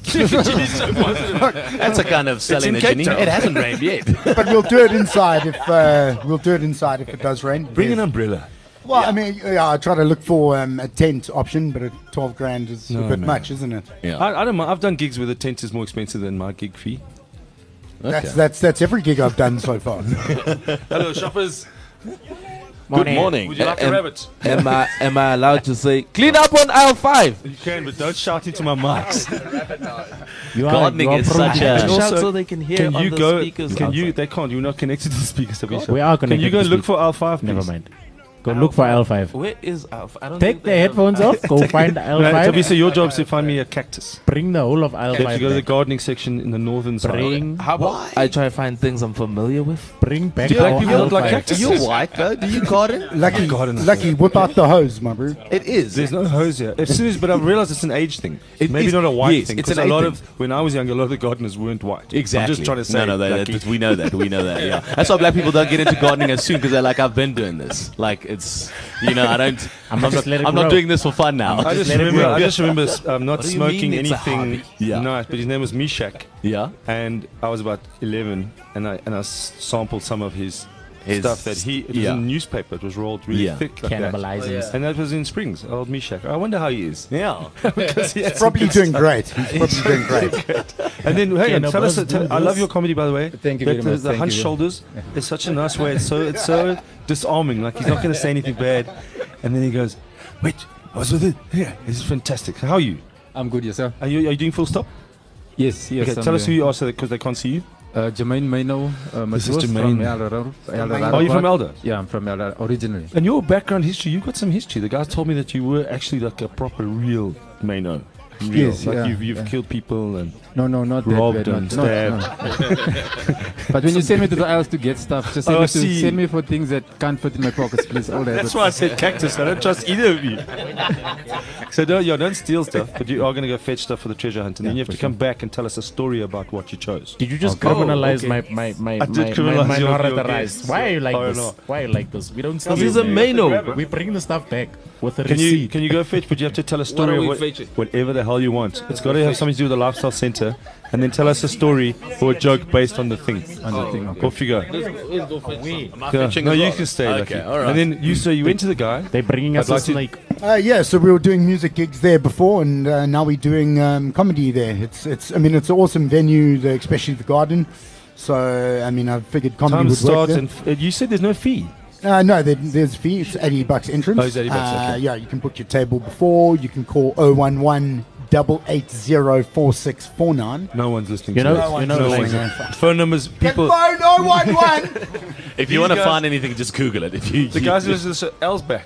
That's a kind of selling in the Cape Janine. Town. It hasn't rained yet. But we'll do it inside if uh, we'll do it inside if it does rain. Bring an Yes. umbrella. Well, I mean, yeah, I try to look for um, a tent option, but a twelve grand is No, a bit man. much, isn't it? Yeah. I, I don't mind. I've done gigs where the tent is more expensive than my gig fee. That's that's that's every gig I've done so far. Hello, shoppers. Good morning. Would you like a Am- rabbit? Am I am I allowed to say clean up on aisle five? You can, but don't shout into my mics. You are, Gardening you are is prone such to a- that. Shout also, so they can hear Can on you the go? speakers. Can you? outside. They can't. You're not connected to the speakers. Tabisha. We are Can connected. you go to look speak. for aisle five? Never please? mind. Go look for L five. Where is aisle five? I don't Take think the they have- headphones off. Go find L No, five. Tabisha, your job is to find me a cactus. Bring the whole of aisle You have to five. go to the back. gardening section in the northern side. Bring, How about I try to find things I'm familiar with? bring back Do the black whole people aisle look like five. cactuses? You're white though. Do you garden? Lucky, garden. lucky, whip out the hose, my bro. It is. There's no hose here. As soon as, but I've realized it's an age thing. It Maybe is- not a white yes, thing. it's 'cause an a lot age of when I was young, a lot of the gardeners weren't white. Exactly. I'm just trying to say. No, no, they, lucky. that, we know that. We know that. Yeah. That's why black people don't get into gardening as soon because they're like, I've been doing this. Like it's, you know, I don't. I'm, just not. let it I'm not grow. doing this for fun now. I just let it remember. grow. I just remember um, not What do you smoking mean it's a anything hobby? Yeah. nice. But his name was Mishak, Yeah. and I was about eleven, and I and I s- sampled some of his, His stuff that he. It was yeah. in newspaper. It was rolled really Yeah. thick like that. Cannibalizing. And that was in Springs, old Mishak. I wonder how he is. Yeah. Because he had some Probably good doing stuff. great. He's probably doing great. And then, hang on, Cannibals tell us. do Tell, I love this. your comedy, by the way. Thank you That very the, much. the Thank hunched you. shoulders. It's such a nice way. It's so it's so disarming. Like he's not going to say anything bad, and then he goes, "Wait, I was with it. Yeah, this is fantastic. How are you? I'm good, yourself? Are you, are you doing full stop? Yes, yes. Okay, I'm tell us who there. you are so because they can't see you. Uh, Jermaine Maino. Uh, This is Matros Jermaine. from Elder. Elder Are you from Elder? Yeah, I'm from Elder originally. And your background history, you've got some history. The guys told me that you were actually like a proper real Mano. Real. Yes, like yeah, you've, you've yeah. killed people and No, no, not robbed that bad. and Not, stabbed. not, but when you send me to the aisles to get stuff, just send, Oh, I me, to, see. send me for things that can't fit in my pockets, please. All that. That's why I said cactus. I don't trust either of you. So don't, yeah, don't steal stuff, but you are going to go fetch stuff for the treasure hunt, and then Yeah, you have for to come back and tell us a story about what you chose. Did you just Okay. criminalize Oh, okay. my my my I did my, my criminalize your- your minoritarize? guests. Why are you like Oh, this? no. Why are you like this? We don't steal. This is a Mano. We bring the stuff back with a Can you receipt. can you go fetch? But you have to tell a story are of we what, fetching? whatever the hell you want. It's got to have something to do with the lifestyle center, and then tell us a story or a joke based on the thing. On the thing, okay. Off you go. Am I Yeah. fetching No, as you well? can stay. Okay, Lucky. all right. And then you so you went to the guy. They're bringing us I'd a like to- snake. Uh, yeah, so we were doing music gigs there before, and uh, now we're doing um, comedy there. It's, it's, I mean, it's an awesome venue, the, especially the Garden. So, I mean, I figured comedy Time would work starts, there. and f- uh, you said there's no fee. Uh, no, there, there's a fee. It's eighty bucks entrance. Oh, it's eighty bucks, Uh, okay. Yeah, you can book your table before. You can call oh one one, eight eight zero, four six four nine. No one's listening. You to know, this. you know, no like, one's phone numbers. People. Phone oh one one. If you These want to guys- find anything, just Google it. If you The guys who listen to L's back.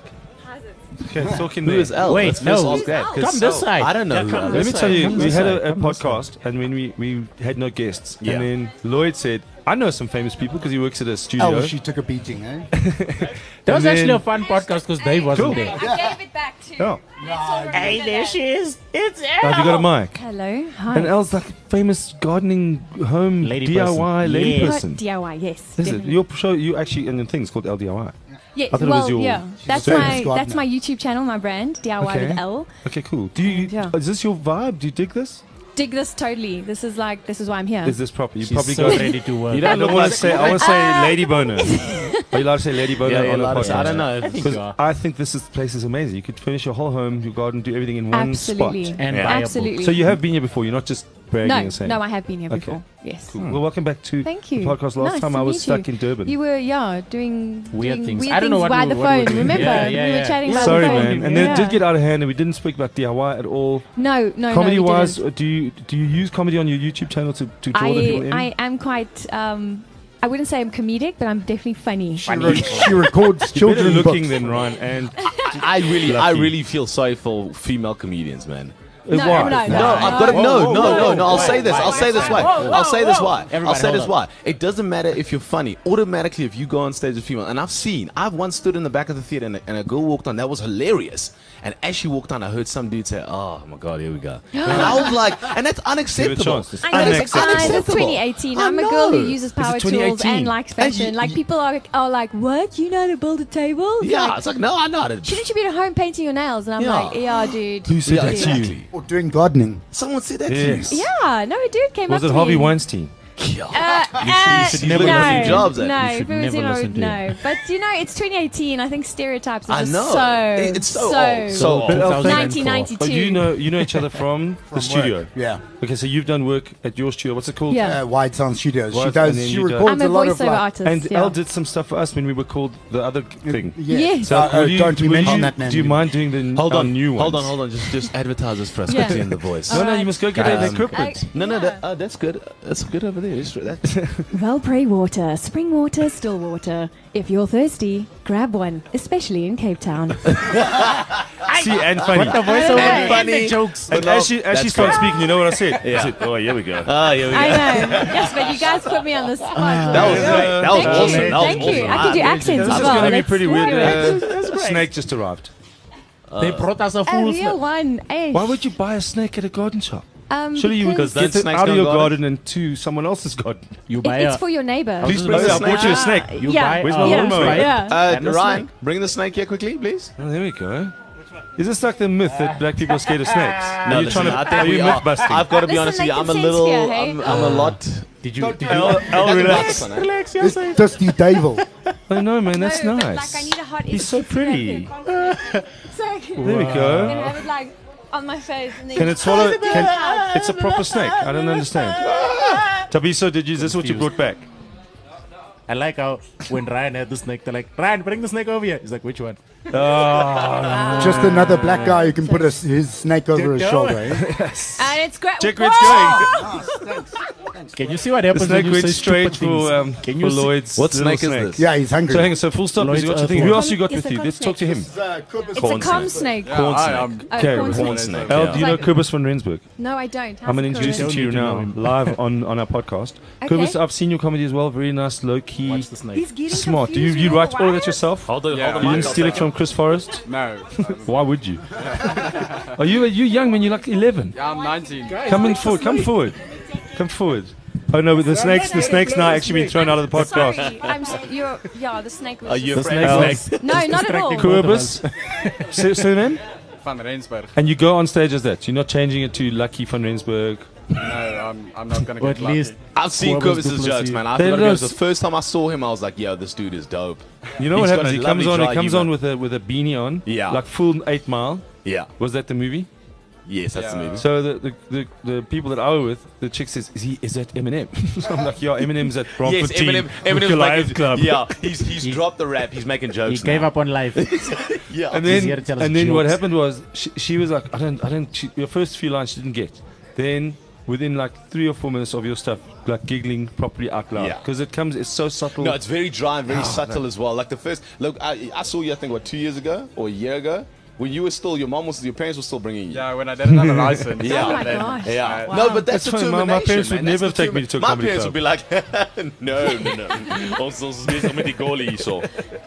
Okay, talking Who there. is L? Wait, Let's no. first ask that, 'cause Come this side. I don't know. Yeah, who come L Let is. me this tell side, you, come we this had side, a, a come this side. podcast, and when we, we had no guests, Yeah. and then Lloyd said, "I know some famous people because he works at a studio." Oh, she took a beating, eh? That was And actually then- a fun podcast because Dave wasn't Cool. there. I gave it back to. Oh, Hey, there she is. It's have you got a mic? Hello. Hi. And Elle's like famous gardening home Lady D I Y person. lady Yeah. person. D I Y, yes. Is it? definitely. Your show, you actually, and the thing's called L D I Y. Yes, I thought it well, was your yeah. That's famous my gardener. that's my YouTube channel, my brand, D I Y Okay. with L. Okay, cool. Do you? Yeah. Is this your vibe? Do you dig this? Dig this totally. This is like this is why I'm here. Is this proper? You She's probably so got. ready to work. You don't look want like- to say. I want to say Lady Boner. Are you allowed to say Lady Boner Yeah, on you're a allowed to podcast? say- I don't know. I think Because you are. I think this is, place is amazing. You could finish your whole home, your garden, do everything in one Absolutely. spot. And Yeah. buy a book. Absolutely. So you have been here before. You're not just bragging no, and saying. no, I have been here Okay. before. Yes. Cool. Well, welcome back to Thank the you. podcast. Last Nice time to I was meet stuck you. in Durban. You were yeah doing Weird doing things. Weird I don't know things what by we- the what we were phone. doing. Remember, Yeah, yeah, we were yeah. chatting by Sorry, the phone. man. And then it Yeah. did get out of hand, and we didn't speak about D I Y at all. no, no, Comedy no, we wise, didn't. uh, do you do you use comedy on your YouTube channel to, to draw the people I in? I am quite. Um, I wouldn't say I'm comedic, but I'm definitely funny. She, re- she records Better children looking books. than Ryan, and I really, I Lucky. really feel sorry for female comedians, man. Uh, No, why? no, no. No, I've got to. Whoa, No, whoa, no, whoa, no, no. I'll whoa, say this. whoa, I'll say this whoa, why. whoa, I'll say this whoa. why. I'll Everybody say hold this on. why. It doesn't matter if you're funny. Automatically, if you go on stage with female, and I've seen, I've once stood in the back of the theater and a, and a girl walked on. That was hilarious. And as she walked on, I heard some dude say, "Oh my God, here we go." And I was like, and that's unacceptable. chance. It's I know, That's but guys, it's unacceptable. twenty eighteen. I I'm a girl who know. uses it power tools twenty eighteen? and likes And fashion. you- like you- people are, are like, "What? You know how to build a table?" Yeah, Like, it's like no, I know how to. shouldn't you be at home painting your nails? And I'm Yeah. like, "Yeah, dude." Who said Yeah, that to you? exactly. Or doing gardening. Someone said that Yes. to you. Yeah, no, a dude came Was up it to Harvey me. Weinstein? Uh, uh, should never no, listen to jobs then. No, You should if it was never in a- listen to no. But you know, it's twenty eighteen. I think stereotypes are I just know. so It- it's so so, old. So But old. Elf- nineteen ninety-two. Oh, you know you know each other from, the studio. Yeah. Okay, so you've done work at your studio. What's it called? Yeah. Uh, Wide Sound Studios. She Wide- does. and then She you do- records I'm a a lot of voiceover like. artist. And yeah. Elle did some stuff for us when we were called the other thing. Yeah. Yes. So Uh, uh, will you- don't we will mention you- that name Do you anymore. mind doing the Hold our on, new hold on, ones? hold on. Just, just advertise this for us Yeah. quickly in the voice. No, no, you must go get the Um, equipment. No, no, that, uh, that's good. That's good over there. That's, that's, Valprey water, spring water, still water. If you're thirsty, grab one, especially in Cape Town. See, and funny. The voiceover And and, funny. the jokes. And No, as she, as she that's started great. speaking, you know what I said? Yeah. I said, oh, here we go. ah, here we go. I know. Yes, but you guys put me on the spot. That was Yeah. great. That was Thank awesome. you. That was Thank awesome. you. I can do Ah, accents This as is well. going to be Let's pretty do weird. it. Uh, snake just arrived. They brought us a A full real snake. one. eh? Why would you buy a snake at a garden shop? Um, Surely you would because Because get it snakes out of don't your garden. garden and to someone else's garden. You it- buy it's a, for your neighbor. Please just bring it buy a up. I bought you a snake. You Yeah. buy Where's a my yeah. lawnmower? right? Yeah. Uh, And the Ryan, snake. bring the snake here quickly, please. Oh, there we go. Is this like the myth that black people are scared of snakes? No, are you listen, trying to? I think Are we you are. myth busting? I've got to be Listen, honest with you. they I'm a can little. sense here, hey? I'm, I'm a lot. Did you? Did you? El, El, Doesn't relax. matter, son, eh? Relax, yes, It's I- Dusty Devil. I know, man. That's No, but, nice. Like, I need a hot He's so pretty. So I can, There we can go. have it like on my face. And then Can it swallow? Can, it's a proper snake. I don't understand. Tabiso, did you? Is this what you brought back? I like how when Ryan had the snake, they're like, Ryan, bring the snake over here. He's like, which one? Oh, Just another black guy who can put a, his snake over his Go. shoulder. Eh? And it's great. check where it's going. Can you see what The happens snake when you went say straight stupid things? for, um, Can for you see- Lloyd's. What little snake is this? Yeah, he's hungry. So hang on, so full stop. Lloyd's You got your thing. earthworm. Who else you got It's with a you? corn Let's talk to snake. him. It's a Corn calm snake. snake. Corn I, snake. I'm Oh, Okay, corn Corn snake. snake. Al, yeah. do you know Kobus van Rensburg? No, I don't. How's I'm going it to introduce him Don't to you need to know now, him. live on, on our podcast. Okay. Kobus, I've seen your comedy as well. Very nice, low key, Watch the snake. He's getting smart. Do you, confused you with write the all that wires. yourself? Hold the, Yeah. hold the You mic. didn't I'll steal it take from Chris Forrest? No. Why would you? Are you you young man? You're like eleven. Yeah, I'm nineteen. Come in forward. Come forward. Come forward. Oh no, but the snakes, the snakes now actually been thrown out of the podcast. Sorry, I'm. s- You're. Yeah, the snake was. Are you just- afraid snake of was- snakes? No, not at all. Kobus, so, so then, Van Rensburg. and you go on stage as that. You're not changing it to Lucky van Rensburg. No, I'm, I'm not going to Or get at lucky. least I've seen Kobus Kobus' Duplessis. jokes, man. I They're forgot to be honest, those- the first time I saw him, I was like, yo, this dude is dope. You know what He's got happens? a He comes lovely on. He dry comes humor. on with a with a beanie on. Yeah. Like full eight mile. Yeah. Was that the movie? Yes, that's the Yeah. movie. So the, the, the, the people that I were with, the chick says, "Is he? Is that Eminem?" So I'm like, "Yeah, Eminem's at Bromford Yes, team Eminem, with Eminem's Goliath making, Club." Yeah, he's he's dropped the rap. He's making he jokes gave now. up on life. Yeah. And He's then, here to tell us and then what jokes. happened was she, she was like, "I don't, I don't." She, your first few lines she didn't get. Then within like three or four minutes of your stuff, like giggling properly out loud Yeah. because it comes. It's so subtle. No, it's very dry and very subtle as well. Like the first look, I, I saw you. I think what two years ago or a year ago, when you were still, your mom was, your parents were still bringing you. Yeah, when I didn't have a license. Yeah. Oh my then- gosh. Yeah. Wow. No, but that's, That's the fine. My- my determination, parents would man. That's never the take me to a determin- comedy My parents club. would be like, no, no, no. Ons ons is met die goalie hierso.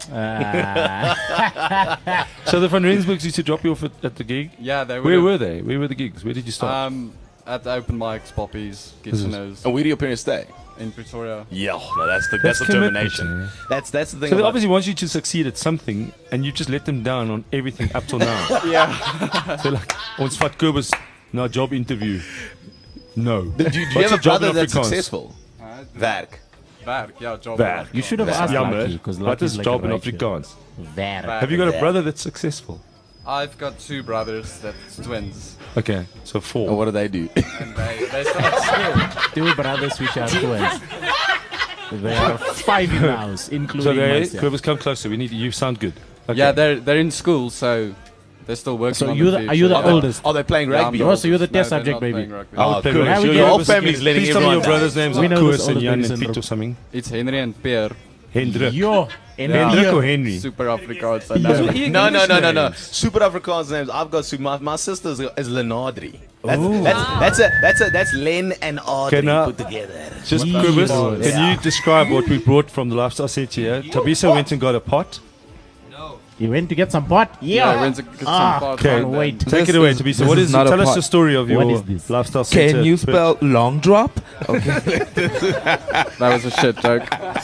Ah. So the Van Rensburgs used to drop you off at, at the gig. Yeah, they Where would've- were they? Where were the gigs? Where did you start? Um, at the open mics, poppies, kitcheners And where do your parents stay? in Pretoria. Yeah, no, that's the That's that's, commitment, determination. eh? That's that's the thing. so they about- obviously want you to succeed at something, and you just let them down on everything up till now. Yeah. So like, ons vat Kobus na job interview. No. do, you- do you What's have your a job brother in that's Afrikaans? successful? Werk. Werk, yeah, job. Werk. You should have Werk. asked Jammer. Lucky because What is like job in right here. Afrikaans? Werk. Have you got a Werk. brother that's successful? I've got two brothers that's twins. Okay, so four. And what do they do? And they, they still at school. Two brothers which are twins. There are five in the house, including So they, myself. Kobus, come closer. We need you. Sound good. Okay. Yeah, they're they're in school, so they're still working So on you the the- future. are you the Are they- oldest? Are they playing Yeah, I'm rugby? the Oh, so you're the oldest. test No, they're subject, not baby. playing rugby. Oh, play cool. rugby. So Your your whole Kobus- family's letting Please tell me everyone your down. brothers' names. We Are know Koos this and older Jan guys and in Piet the- or something. It's Henry and Pierre. Hendrik. Yo, Hendrik or Henry? Super Afrikaans. I Those know. are English No, no, no, no, no. names. Super Afrikaans names. I've got super. My, my sister is, is Lenadri. That's, that's, that's a that's a that's Len and Audrey Can I- put together. Just Yes. Kobus, can Yeah. you describe what we brought from the Lifestyle Set here? Tabisa went and got a pot. you went to get some pot? Yeah, I Yeah. went to get some Ah, parts okay. and then- Wait. Take This it away, is- Tabisa. this What is is? not a Tell us pot. the story of your What is this? Lifestyle Set. Can you spell long drop? Okay. That was a shit joke.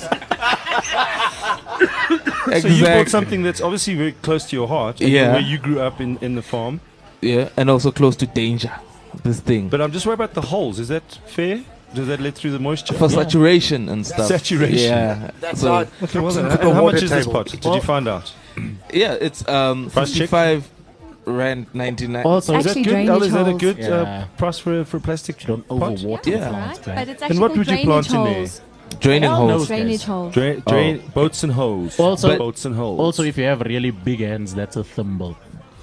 So you bought something that's obviously very close to your heart. and Yeah. Where you grew up in, in the farm. Yeah, and also close to danger. This thing. But I'm just worried about the holes. Is that fair? Does that let through the moisture? For saturation and stuff. Saturation. Yeah. That's so, our- Okay, well, Some and good how water much is this table. pot? Did you find out? yeah, it's um Price check? fifty-five rand ninety-nine. Also, Is that Actually, good? drainage Oh, is that a holes. good Yeah. uh, price for, for a plastic don't pot? overwater Yeah. the plants, Right? man. But it's And actually what called would you drainage plant in there? holes. Draining Hell holes. knows, Drainage guys. holes. Dra- drain, boats and holes. Also- boats and holes. Also, if you have really big hands, that's a thimble.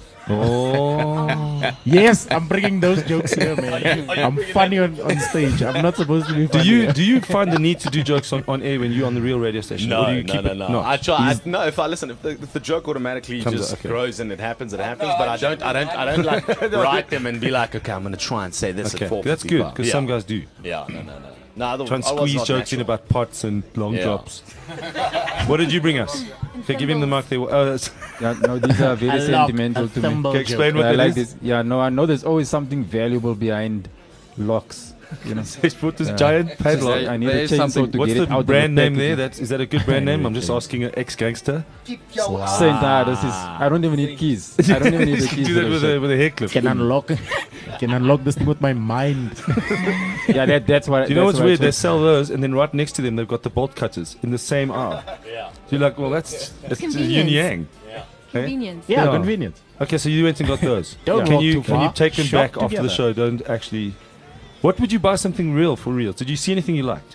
oh. Yes, I'm bringing those jokes here, man. I'm funny on, on stage. I'm not supposed to be Do funny. you do you find the need to do jokes on, on air when you're on the real radio station? or do No, you no, keep no, it no. not? I try. I, He's- no, if I listen, if the, if the joke automatically Comes just out, okay. grows and it happens, it happens. But I don't, I don't, I don't like write them and be like, okay, I'm gonna try and say this Okay, at four. that's good because yeah. some guys do. Yeah, no, no, no. No, I don't- Try and I was squeeze not jokes in natural. about pots and long Yeah. drops. What did you bring us? Okay, give him the mic there. Uh, it's- Yeah, no, these are A very lock, sentimental a to me. thimble Okay, joke. explain what Yeah, I that like is. this. Yeah, no, I know there's always something valuable behind locks. You know, He's put this Yeah. giant padlock. I need There a is chainsaw something- to What's get the it out brand of the name there? packaging. That's, is that a good brand name? I'm just asking an ex-gangster. Saint, ah, this is. I don't even need keys. I don't even need the keys. Do for that the with shit. a, with a hair clip. Can unlock, can unlock this thing with my mind. Yeah, that, that's what. Do you know that's what's what I weird? They told- sell those, and then right next to them, they've got the bolt cutters in the same aisle. Yeah. So you're like, well, that's that's yin convenience. yang. Convenience. Yeah, Yeah. convenient. Okay, so you went and got those. Don't Can walk you too can you far. take them Shop back after the together. show? Don't actually. What would you buy something real for real? Did you see anything you liked?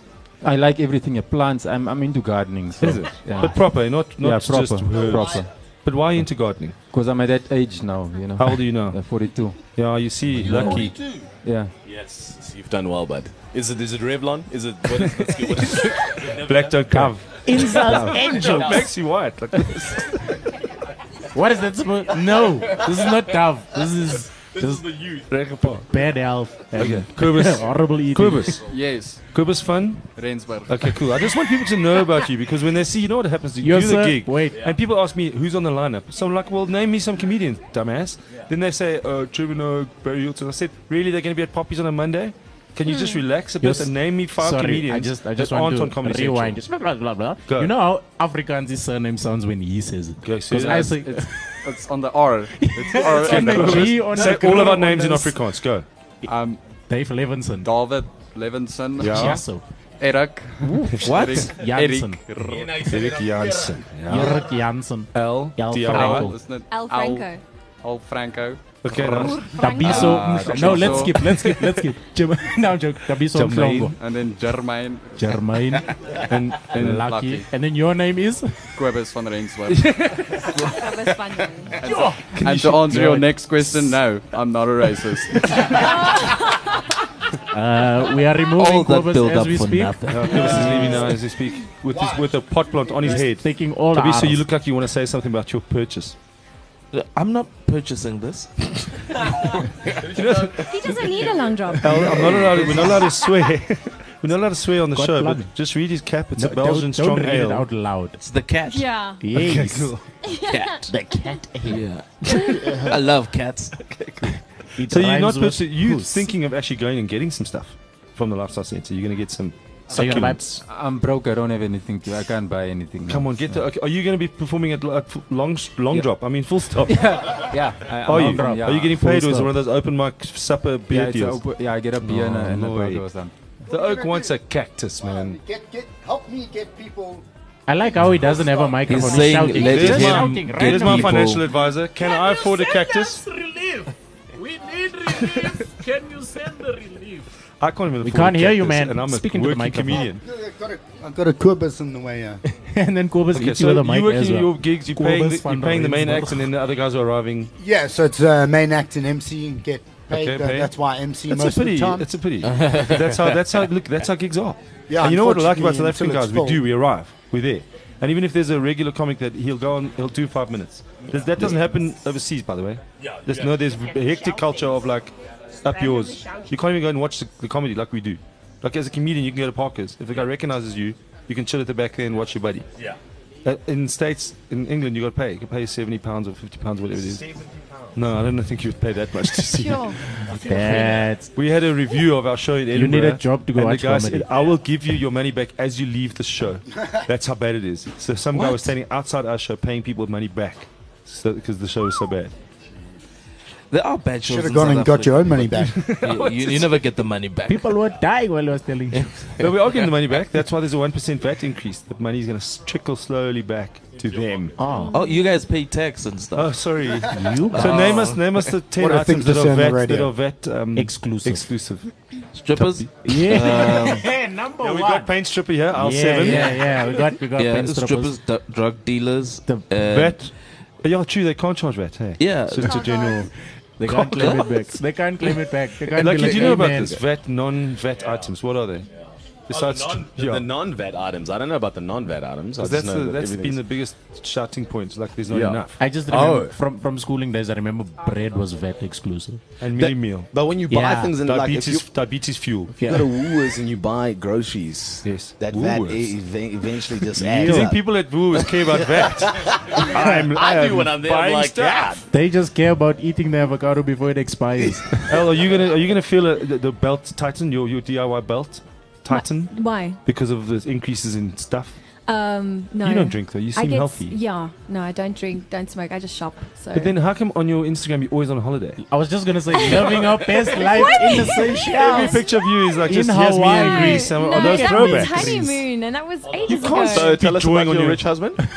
I like everything. Uh, plants. I'm I'm into gardening. So, Is it? Yeah. But proper, not not yeah, proper, just herbs. proper. But why are you into gardening? Because I'm at that age now. You know. How old are you now? Uh, forty-two. Yeah, you see, lucky. Yeah. Yes, so you've done well, bud. Is it is it Revlon? Is it what is, let's get- what is it? Black don't come. Insult angels. It makes you white. Like this. What is that supposed? No, this is not Dove. This is This is the youth. bad health. and Okay, Kobus. horrible eating. Kobus. Yes, Kobus fun? Rensburg. Okay, cool. I just want people to know about you because when they see, you know what happens? You Yes, do the sir. gig. Wait. And people ask me, who's on the lineup? So I'm like, well, name me some comedian, dumbass. Then they say, uh, Trevor Noah, Barry Hilton. I said, really? They're going to be at Poppies on a Monday? Can you just relax a bit Yes. and name me five Sorry, comedians I just, I just that want aren't on to Comedy rewind. Central? Just blah, blah, blah, blah. Go. You know how Afrikaans' surname sounds when he says it? Go, say Because it. I It's, say it's, it's on the R. It's R It's and on the the G on Say the all of our on names in the- Afrikaans. Go. um, Dave Levinson. David Levinson. Yeah. Jasso. Eric. What? Eric. Jansen. Eric. Erik Jansen. Erik Jansen. L. Al D I Y. Franco. Isn't it? Al Franco. Al Franco. Okay, nice. Dabiso. Ah, no, Dabiso. let's skip. Let's skip. Let's skip. Jim- no, I'm joking. Dabiso Jermaine. Mhlongo. And then Germain Jermaine. And, And Lucky. Lucky. And then your name is? Kobus van Rensburg. Kobus van Rensburg. And to answer your next question, no, I'm not a racist. Uh, we are removing All that Kobus build as up we for speak. nothing. Uh, Kobus is leaving now as we speak with his, with a pot plant on his head. Taking all the Tabiso, you R's. look like you want to say something about your purchase. I'm not purchasing this. He doesn't need a long job. Al, I'm not allowed. We're not allowed to swear. We're not allowed to swear on the God show. plug. But just read his cap. It's No, a Belgian don't, strong don't read ale. it out loud. It's the cat. Yeah. Yes. cool. Cat. The cat. Yeah. I love cats. It So you're rhymes not with purchasing. You goose. thinking of actually going and getting some stuff from the Lifestyle Center? You're going to get some Are you gonna buy- succulents. I'm broke. I don't have anything to. I can't buy anything. Come now, on, get so. the. Okay, are you going to be performing at, at long long Yeah. drop? I mean, full stop. Yeah. I, Are I'm you? open, yeah, Are you getting full paid, or is it stop. one of those open mic supper beer Yeah, it's a deals? open- yeah, I get a beer and a, Oh, and a Lloyd. burger or something. The oak wants a cactus, man. Get, get, help me get people. I like how he doesn't have a microphone. He's He's, saying shouting. let He's him shouting get right Here's now. my people. financial advisor. Can, I afford a cactus? relief. We need relief. Can you send the relief? I can't even. We afford can't a hear you, cactus, man. And I'm a Speaking to the working microphone. comedian. I've got a, I've got a Kobus in the way. Uh. And then Kobus Okay, hits you so with a you mic working as well. your gigs, you're paying, Kobus the, van you're paying the main Rensburg. acts, and then the other guys are arriving. Yeah, so it's uh, main act and M C and get paid. Okay, uh, paid. That's why I M C It's a most of pity. the time. It's a pity. that's how. That's how. Look, that's how gigs are. Yeah, and you know what I like about South unfortunately, African guys? until We it's do. We arrive. We're there. And even if there's a regular comic that he'll go on, he'll do five minutes. There's, that doesn't happen overseas, by the way. There's no. There's a hectic culture of like up yours. You can't even go and watch the, the comedy like we do. Like as a comedian, you can go to Parker's. If the guy recognizes you, you can chill at the back there and watch your buddy. Yeah. Uh, in States, in England, you got to pay. You can pay seventy pounds or fifty pounds, whatever it is. No, I don't think you would pay that much to see. Sure. That's We had a review of our show in Edinburgh. need a job to go and watch the guy comedy. said, I will give you your money back as you leave the show. That's how bad it is. So some guy was standing outside our show paying people money back so, because the show was so bad. There are bad shows. Should have in gone South and got Africa, your own money back. but you, you, you never get the money back. people were dying while I was telling you. No, we are getting the money back. That's why there's a one percent V A T increase. The money is going to trickle slowly back to them. Oh, Oh, you guys pay tax and stuff. Oh, sorry. you So name us, name us the ten What are items things to that say are on the V A T, radio? that are V A T um, exclusive. exclusive. Strippers. Yeah, number Yeah, we one. got paint stripper here, aisle yeah, seven. yeah, yeah. We got we got Yeah, pen strippers. strippers, d- drug dealers. The uh, V A T. But yeah, true, they can't charge V A T, hey? Yeah. So it's a general. They can't claim it back. They can't claim it back. They can't Like, be did like, you know hey, about man. this? V A T, non-V A T items. What are they? Besides, Oh, the, non, the, yeah. the non-V A T items. I don't know about the non-V A T items. I 'Cause just that's know the, that that's been everything's- the biggest shouting point. Like, there's not Yeah. enough. I just remember Oh. from from schooling days. I remember bread was V A T exclusive. And That- mini meal. But when you buy Yeah. things in like if you, Diabetes, diabetes fuel. if you go to Woolworths and you buy groceries, Yes. that V A T Woolworths. ev- eventually just Do you adds think up. people at Woolworths care about V A T? I'm, I do when I'm there. I'm buying like, stuff. God. They just care about eating the avocado before it expires. El, are you gonna are you gonna feel a, the, the belt tighten your your D I Y belt tighten Why? because of the increases in stuff? Um, no. You don't drink though. You I seem get, healthy. Yeah. No, I don't drink, don't smoke. I just shop. So. But then how come on your Instagram you're always on holiday? I was just gonna say, living our best life in the Seychelles. Every picture of you is like In just here's me in Hawaii. Greece. Some no, of those that throwbacks. was honeymoon, and that was ages You ago. can't So tell us drawing about on your your- rich husband.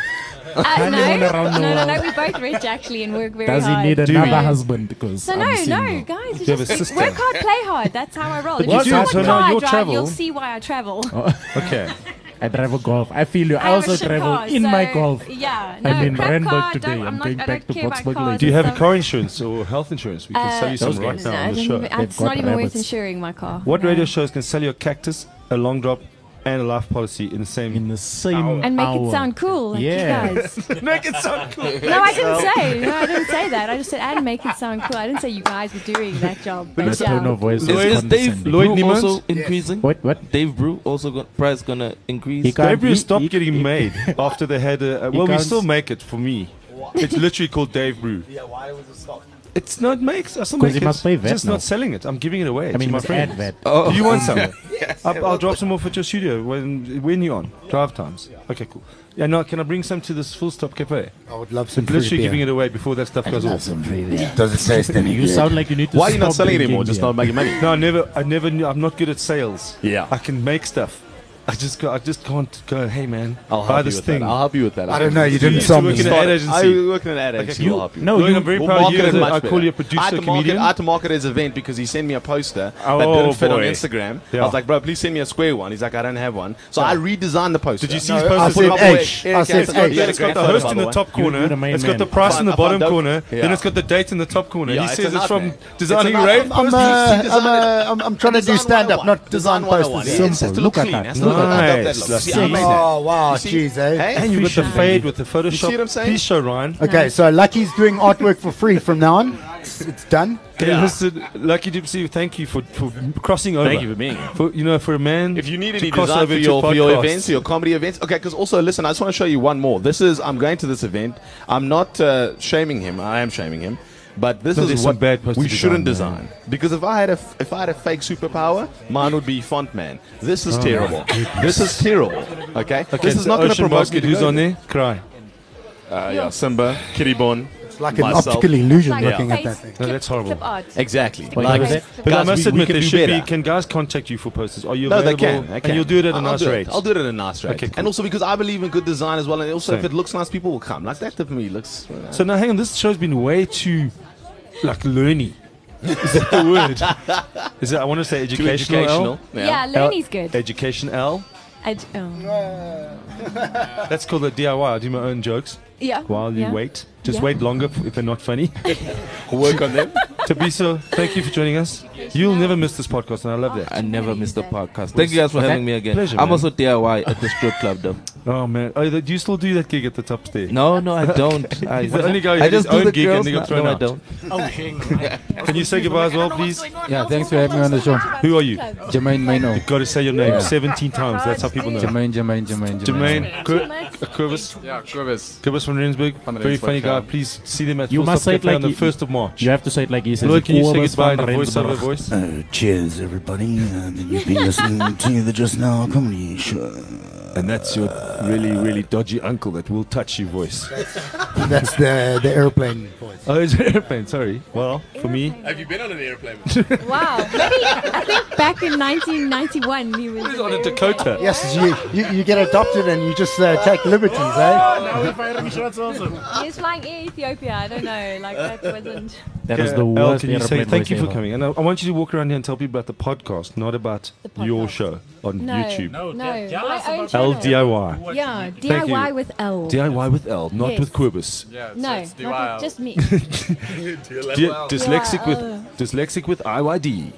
Uh, no, Honeymoon around the no, no, no. world. We both rich actually and work very Does he hard. need Do another we? husband? Because So I'm no, single. no, guys. Do you have It's a just sister? work hard, play hard. That's how I roll. But If you you do, saw what so now car I you'll drive, travel. you'll see why I travel. Okay. I drive a Golf. I feel you. I, I have also a shit travel car, in so my Golf. Yeah, no, I'm in crap Randburg car, today. don't- I'm, I'm not- going I back don't to care about Boksburg cars later. Do you have stuff. car insurance or health insurance? We can Uh, sell you some Those right guys. now No, on I the don't show. even, They've it's got not even worth rabbits. insuring my car. What no. radio shows can sell you a cactus, a long drop, and a life policy in the same in the same And make hour. it sound cool, like Yeah. you guys. Make it sound cool. No, I didn't say. No, I didn't say that. I just said and make it sound cool. I didn't say you guys were doing that job. The But tone yeah. of voice Is, was is Dave condescending. Lloyd Brew Niemans? also increasing? What? What? Dave Brew also got price gonna increase. He can't- Dave Brew he- stopped he- getting he- made after they had a. Uh, well, we can't still s- make it for me. It's literally called Dave Brew. Yeah, why was it stopped? It's not makes. I still 'Cause make he it. must pay V A T Just now. not selling it. I'm giving it away. I to mean, my must friends. add that. Do you want some? I'll, I'll drop some off at your studio when when you're on drive times. Okay, cool. Yeah, no. Can I bring some to this Full Stop Cafe? I would love some I'm free literally beer. giving it away before that stuff goes off. Does it taste any You sound like you need to Why are you not stop selling drinking anymore? Just beer. not making money. No, I never. I never knew. I'm not good at sales. Yeah. I can make stuff. I just go. I just can't go. Hey man, I'll buy help you this with thing. that. I'll help you with that. I don't know. You You didn't used sell to me. work in an ad agency. I work in an ad Okay, agency. cool. I'll help you. No, Look, you- I'm very We'll proud of market you. it as a- much I better. call you a I producer, had to market, comedian. I had to market his event because he sent me a poster that Oh, didn't fit on boy. Instagram. Yeah. I was like, bro, please send me a square one. He's like, I don't have one. So I redesigned the poster. Did you see No, his I poster? said Top H. way? I said It's got, H. yeah, it's got the Photo, host by in the the way. top You- corner. you're the main It's got man. the price I in the found- I bottom found out- corner. Yeah. Then it's got the date in the top corner. Yeah, He it's says a it's from nightmare. Designing It's a Rave. nightmare. I'm, Posters. uh, I'm, uh, I'm, I'm trying to do Design stand up, one oh one. not design Design one oh one. posters. Yeah, Yeah. it has to Look look at clean. that. It has to look- I love that Nice. look. See, Lovely. I made that. Oh, wow. You see? Jeez, eh? Hey? And you with the Vision. fade, with the Photoshop. see what I'm saying? Please show Ryan. Okay, so Lucky's doing artwork for free from now on. It's, it's done. Okay, Yeah. listen, Lucky Gypsy, thank you for, for crossing over. Thank you for being here. For, you know, for a man. If you need to any cross design over for to your, for your podcasts. events, your comedy events. Okay, because also, listen, I just want to show you one more. This is, I'm going to this event. I'm not uh, shaming him. I am shaming him. But this No, there's is some what bad poster we shouldn't design, design. Because if I had a f- if I had a fake superpower, mine would be font man. This is Oh, terrible. This is terrible. Okay, Okay, this is so not going to Ocean provoke Basket, me to who's go on there. there? Cry. Uh, yeah, Simba, Kitty Bon. It's like an myself. optical illusion Like looking at face that thing. No, that's horrible. clip art. Exactly. Wait, Like, what is it? But I guys, must we- we admit, can there do should be. better. Can guys contact you for posters? Are you No, they available? can. They And can. you'll do it at a I'll nice do it. rate. I'll do it at a nice rate. Okay, cool. And also because I believe in good design as well. And also, if Same. it looks nice, people will come. Like that to me looks. uh, So now, hang on. This show's been way too, like, learny. Is that the word? Is it? I want to say too educational. educational. Yeah, learning's good. Education L. Ed- oh. That's called a D I Y. I do my own jokes Yeah. while you yeah. wait. Just Yeah. wait longer f- if they're not funny. Work on them. Tabiso, thank you for joining us. You'll never miss this podcast, and I love that. I never missed a podcast. Thank you guys for Was having that me again. pleasure, I'm man. also D I Y at the strip club though. Oh man, oh, do you still do that gig at the top there? No, no, I don't. I, He's the only guy who I had his just do own the gig girls. and they got No, thrown no, I out. don't. Can you say goodbye as well, please? Yeah, thanks for having me on the show. Who are you? Jermaine Maino. You've got to say your name Yeah. seventeen times. That's how people know. Jermaine, Jermaine, Jermaine, Jermaine, Curvis. Yeah, Curvis. Curvis from Rensburg. Van Very Rensburg, funny guy. yeah. Please see them at You Full must Stop say it Cafe like on the you- first of March. You have to say it like he says. Lloyd, can you say Kobus goodbye in van a voiceover Rensburg. voice? Uh, cheers, everybody. Uh, you've been listening to the Just Now Comedy Show. And that's your really, really dodgy uncle that will touch you voice. That's the the airplane voice. Oh, it's an airplane. Sorry. Well, for me, Have you been on an airplane? Wow. Maybe, I think back in nineteen ninety-one, he was. he's on a Dakota. Yes, you, you you get adopted and you just uh, take liberties, eh? Now we're firing shots also. He was flying Air Ethiopia. I don't know. Like, that wasn't. That was the Al, worst can you say airplane thank you voice for ever. coming? And I, I want you to walk around here and tell people about the podcast, not about The your podcast. show on No. YouTube. No, No, tell- tell my us own about- channel. L D I Y. Yeah, Thank D I Y you. with L. D I Y with L, not Yes. with Quibus. Yeah, No, it's not with, just me. Di- dyslexic with L. dyslexic with I Y D.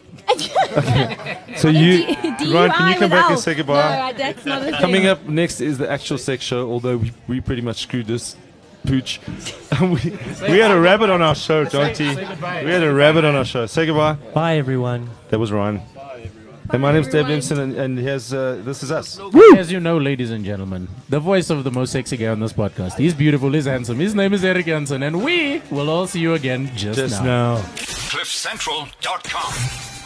So D- you, D Ryan, can U I you come with back L. and say No, goodbye? I- that's not a thing. Coming up next is the actual sex show, although we, we pretty much screwed this pooch. we, we had a rabbit on our show, John T. We had a rabbit on our show. Say goodbye. Bye, everyone. That was Ryan. And my name's Dave Limson, and, and here's, uh, this is us. As you know, ladies and gentlemen, the voice of the most sexy guy on this podcast. He's beautiful, he's handsome. His name is Eric Hansen, and we will all see you again just, Just now. now. cliff central dot com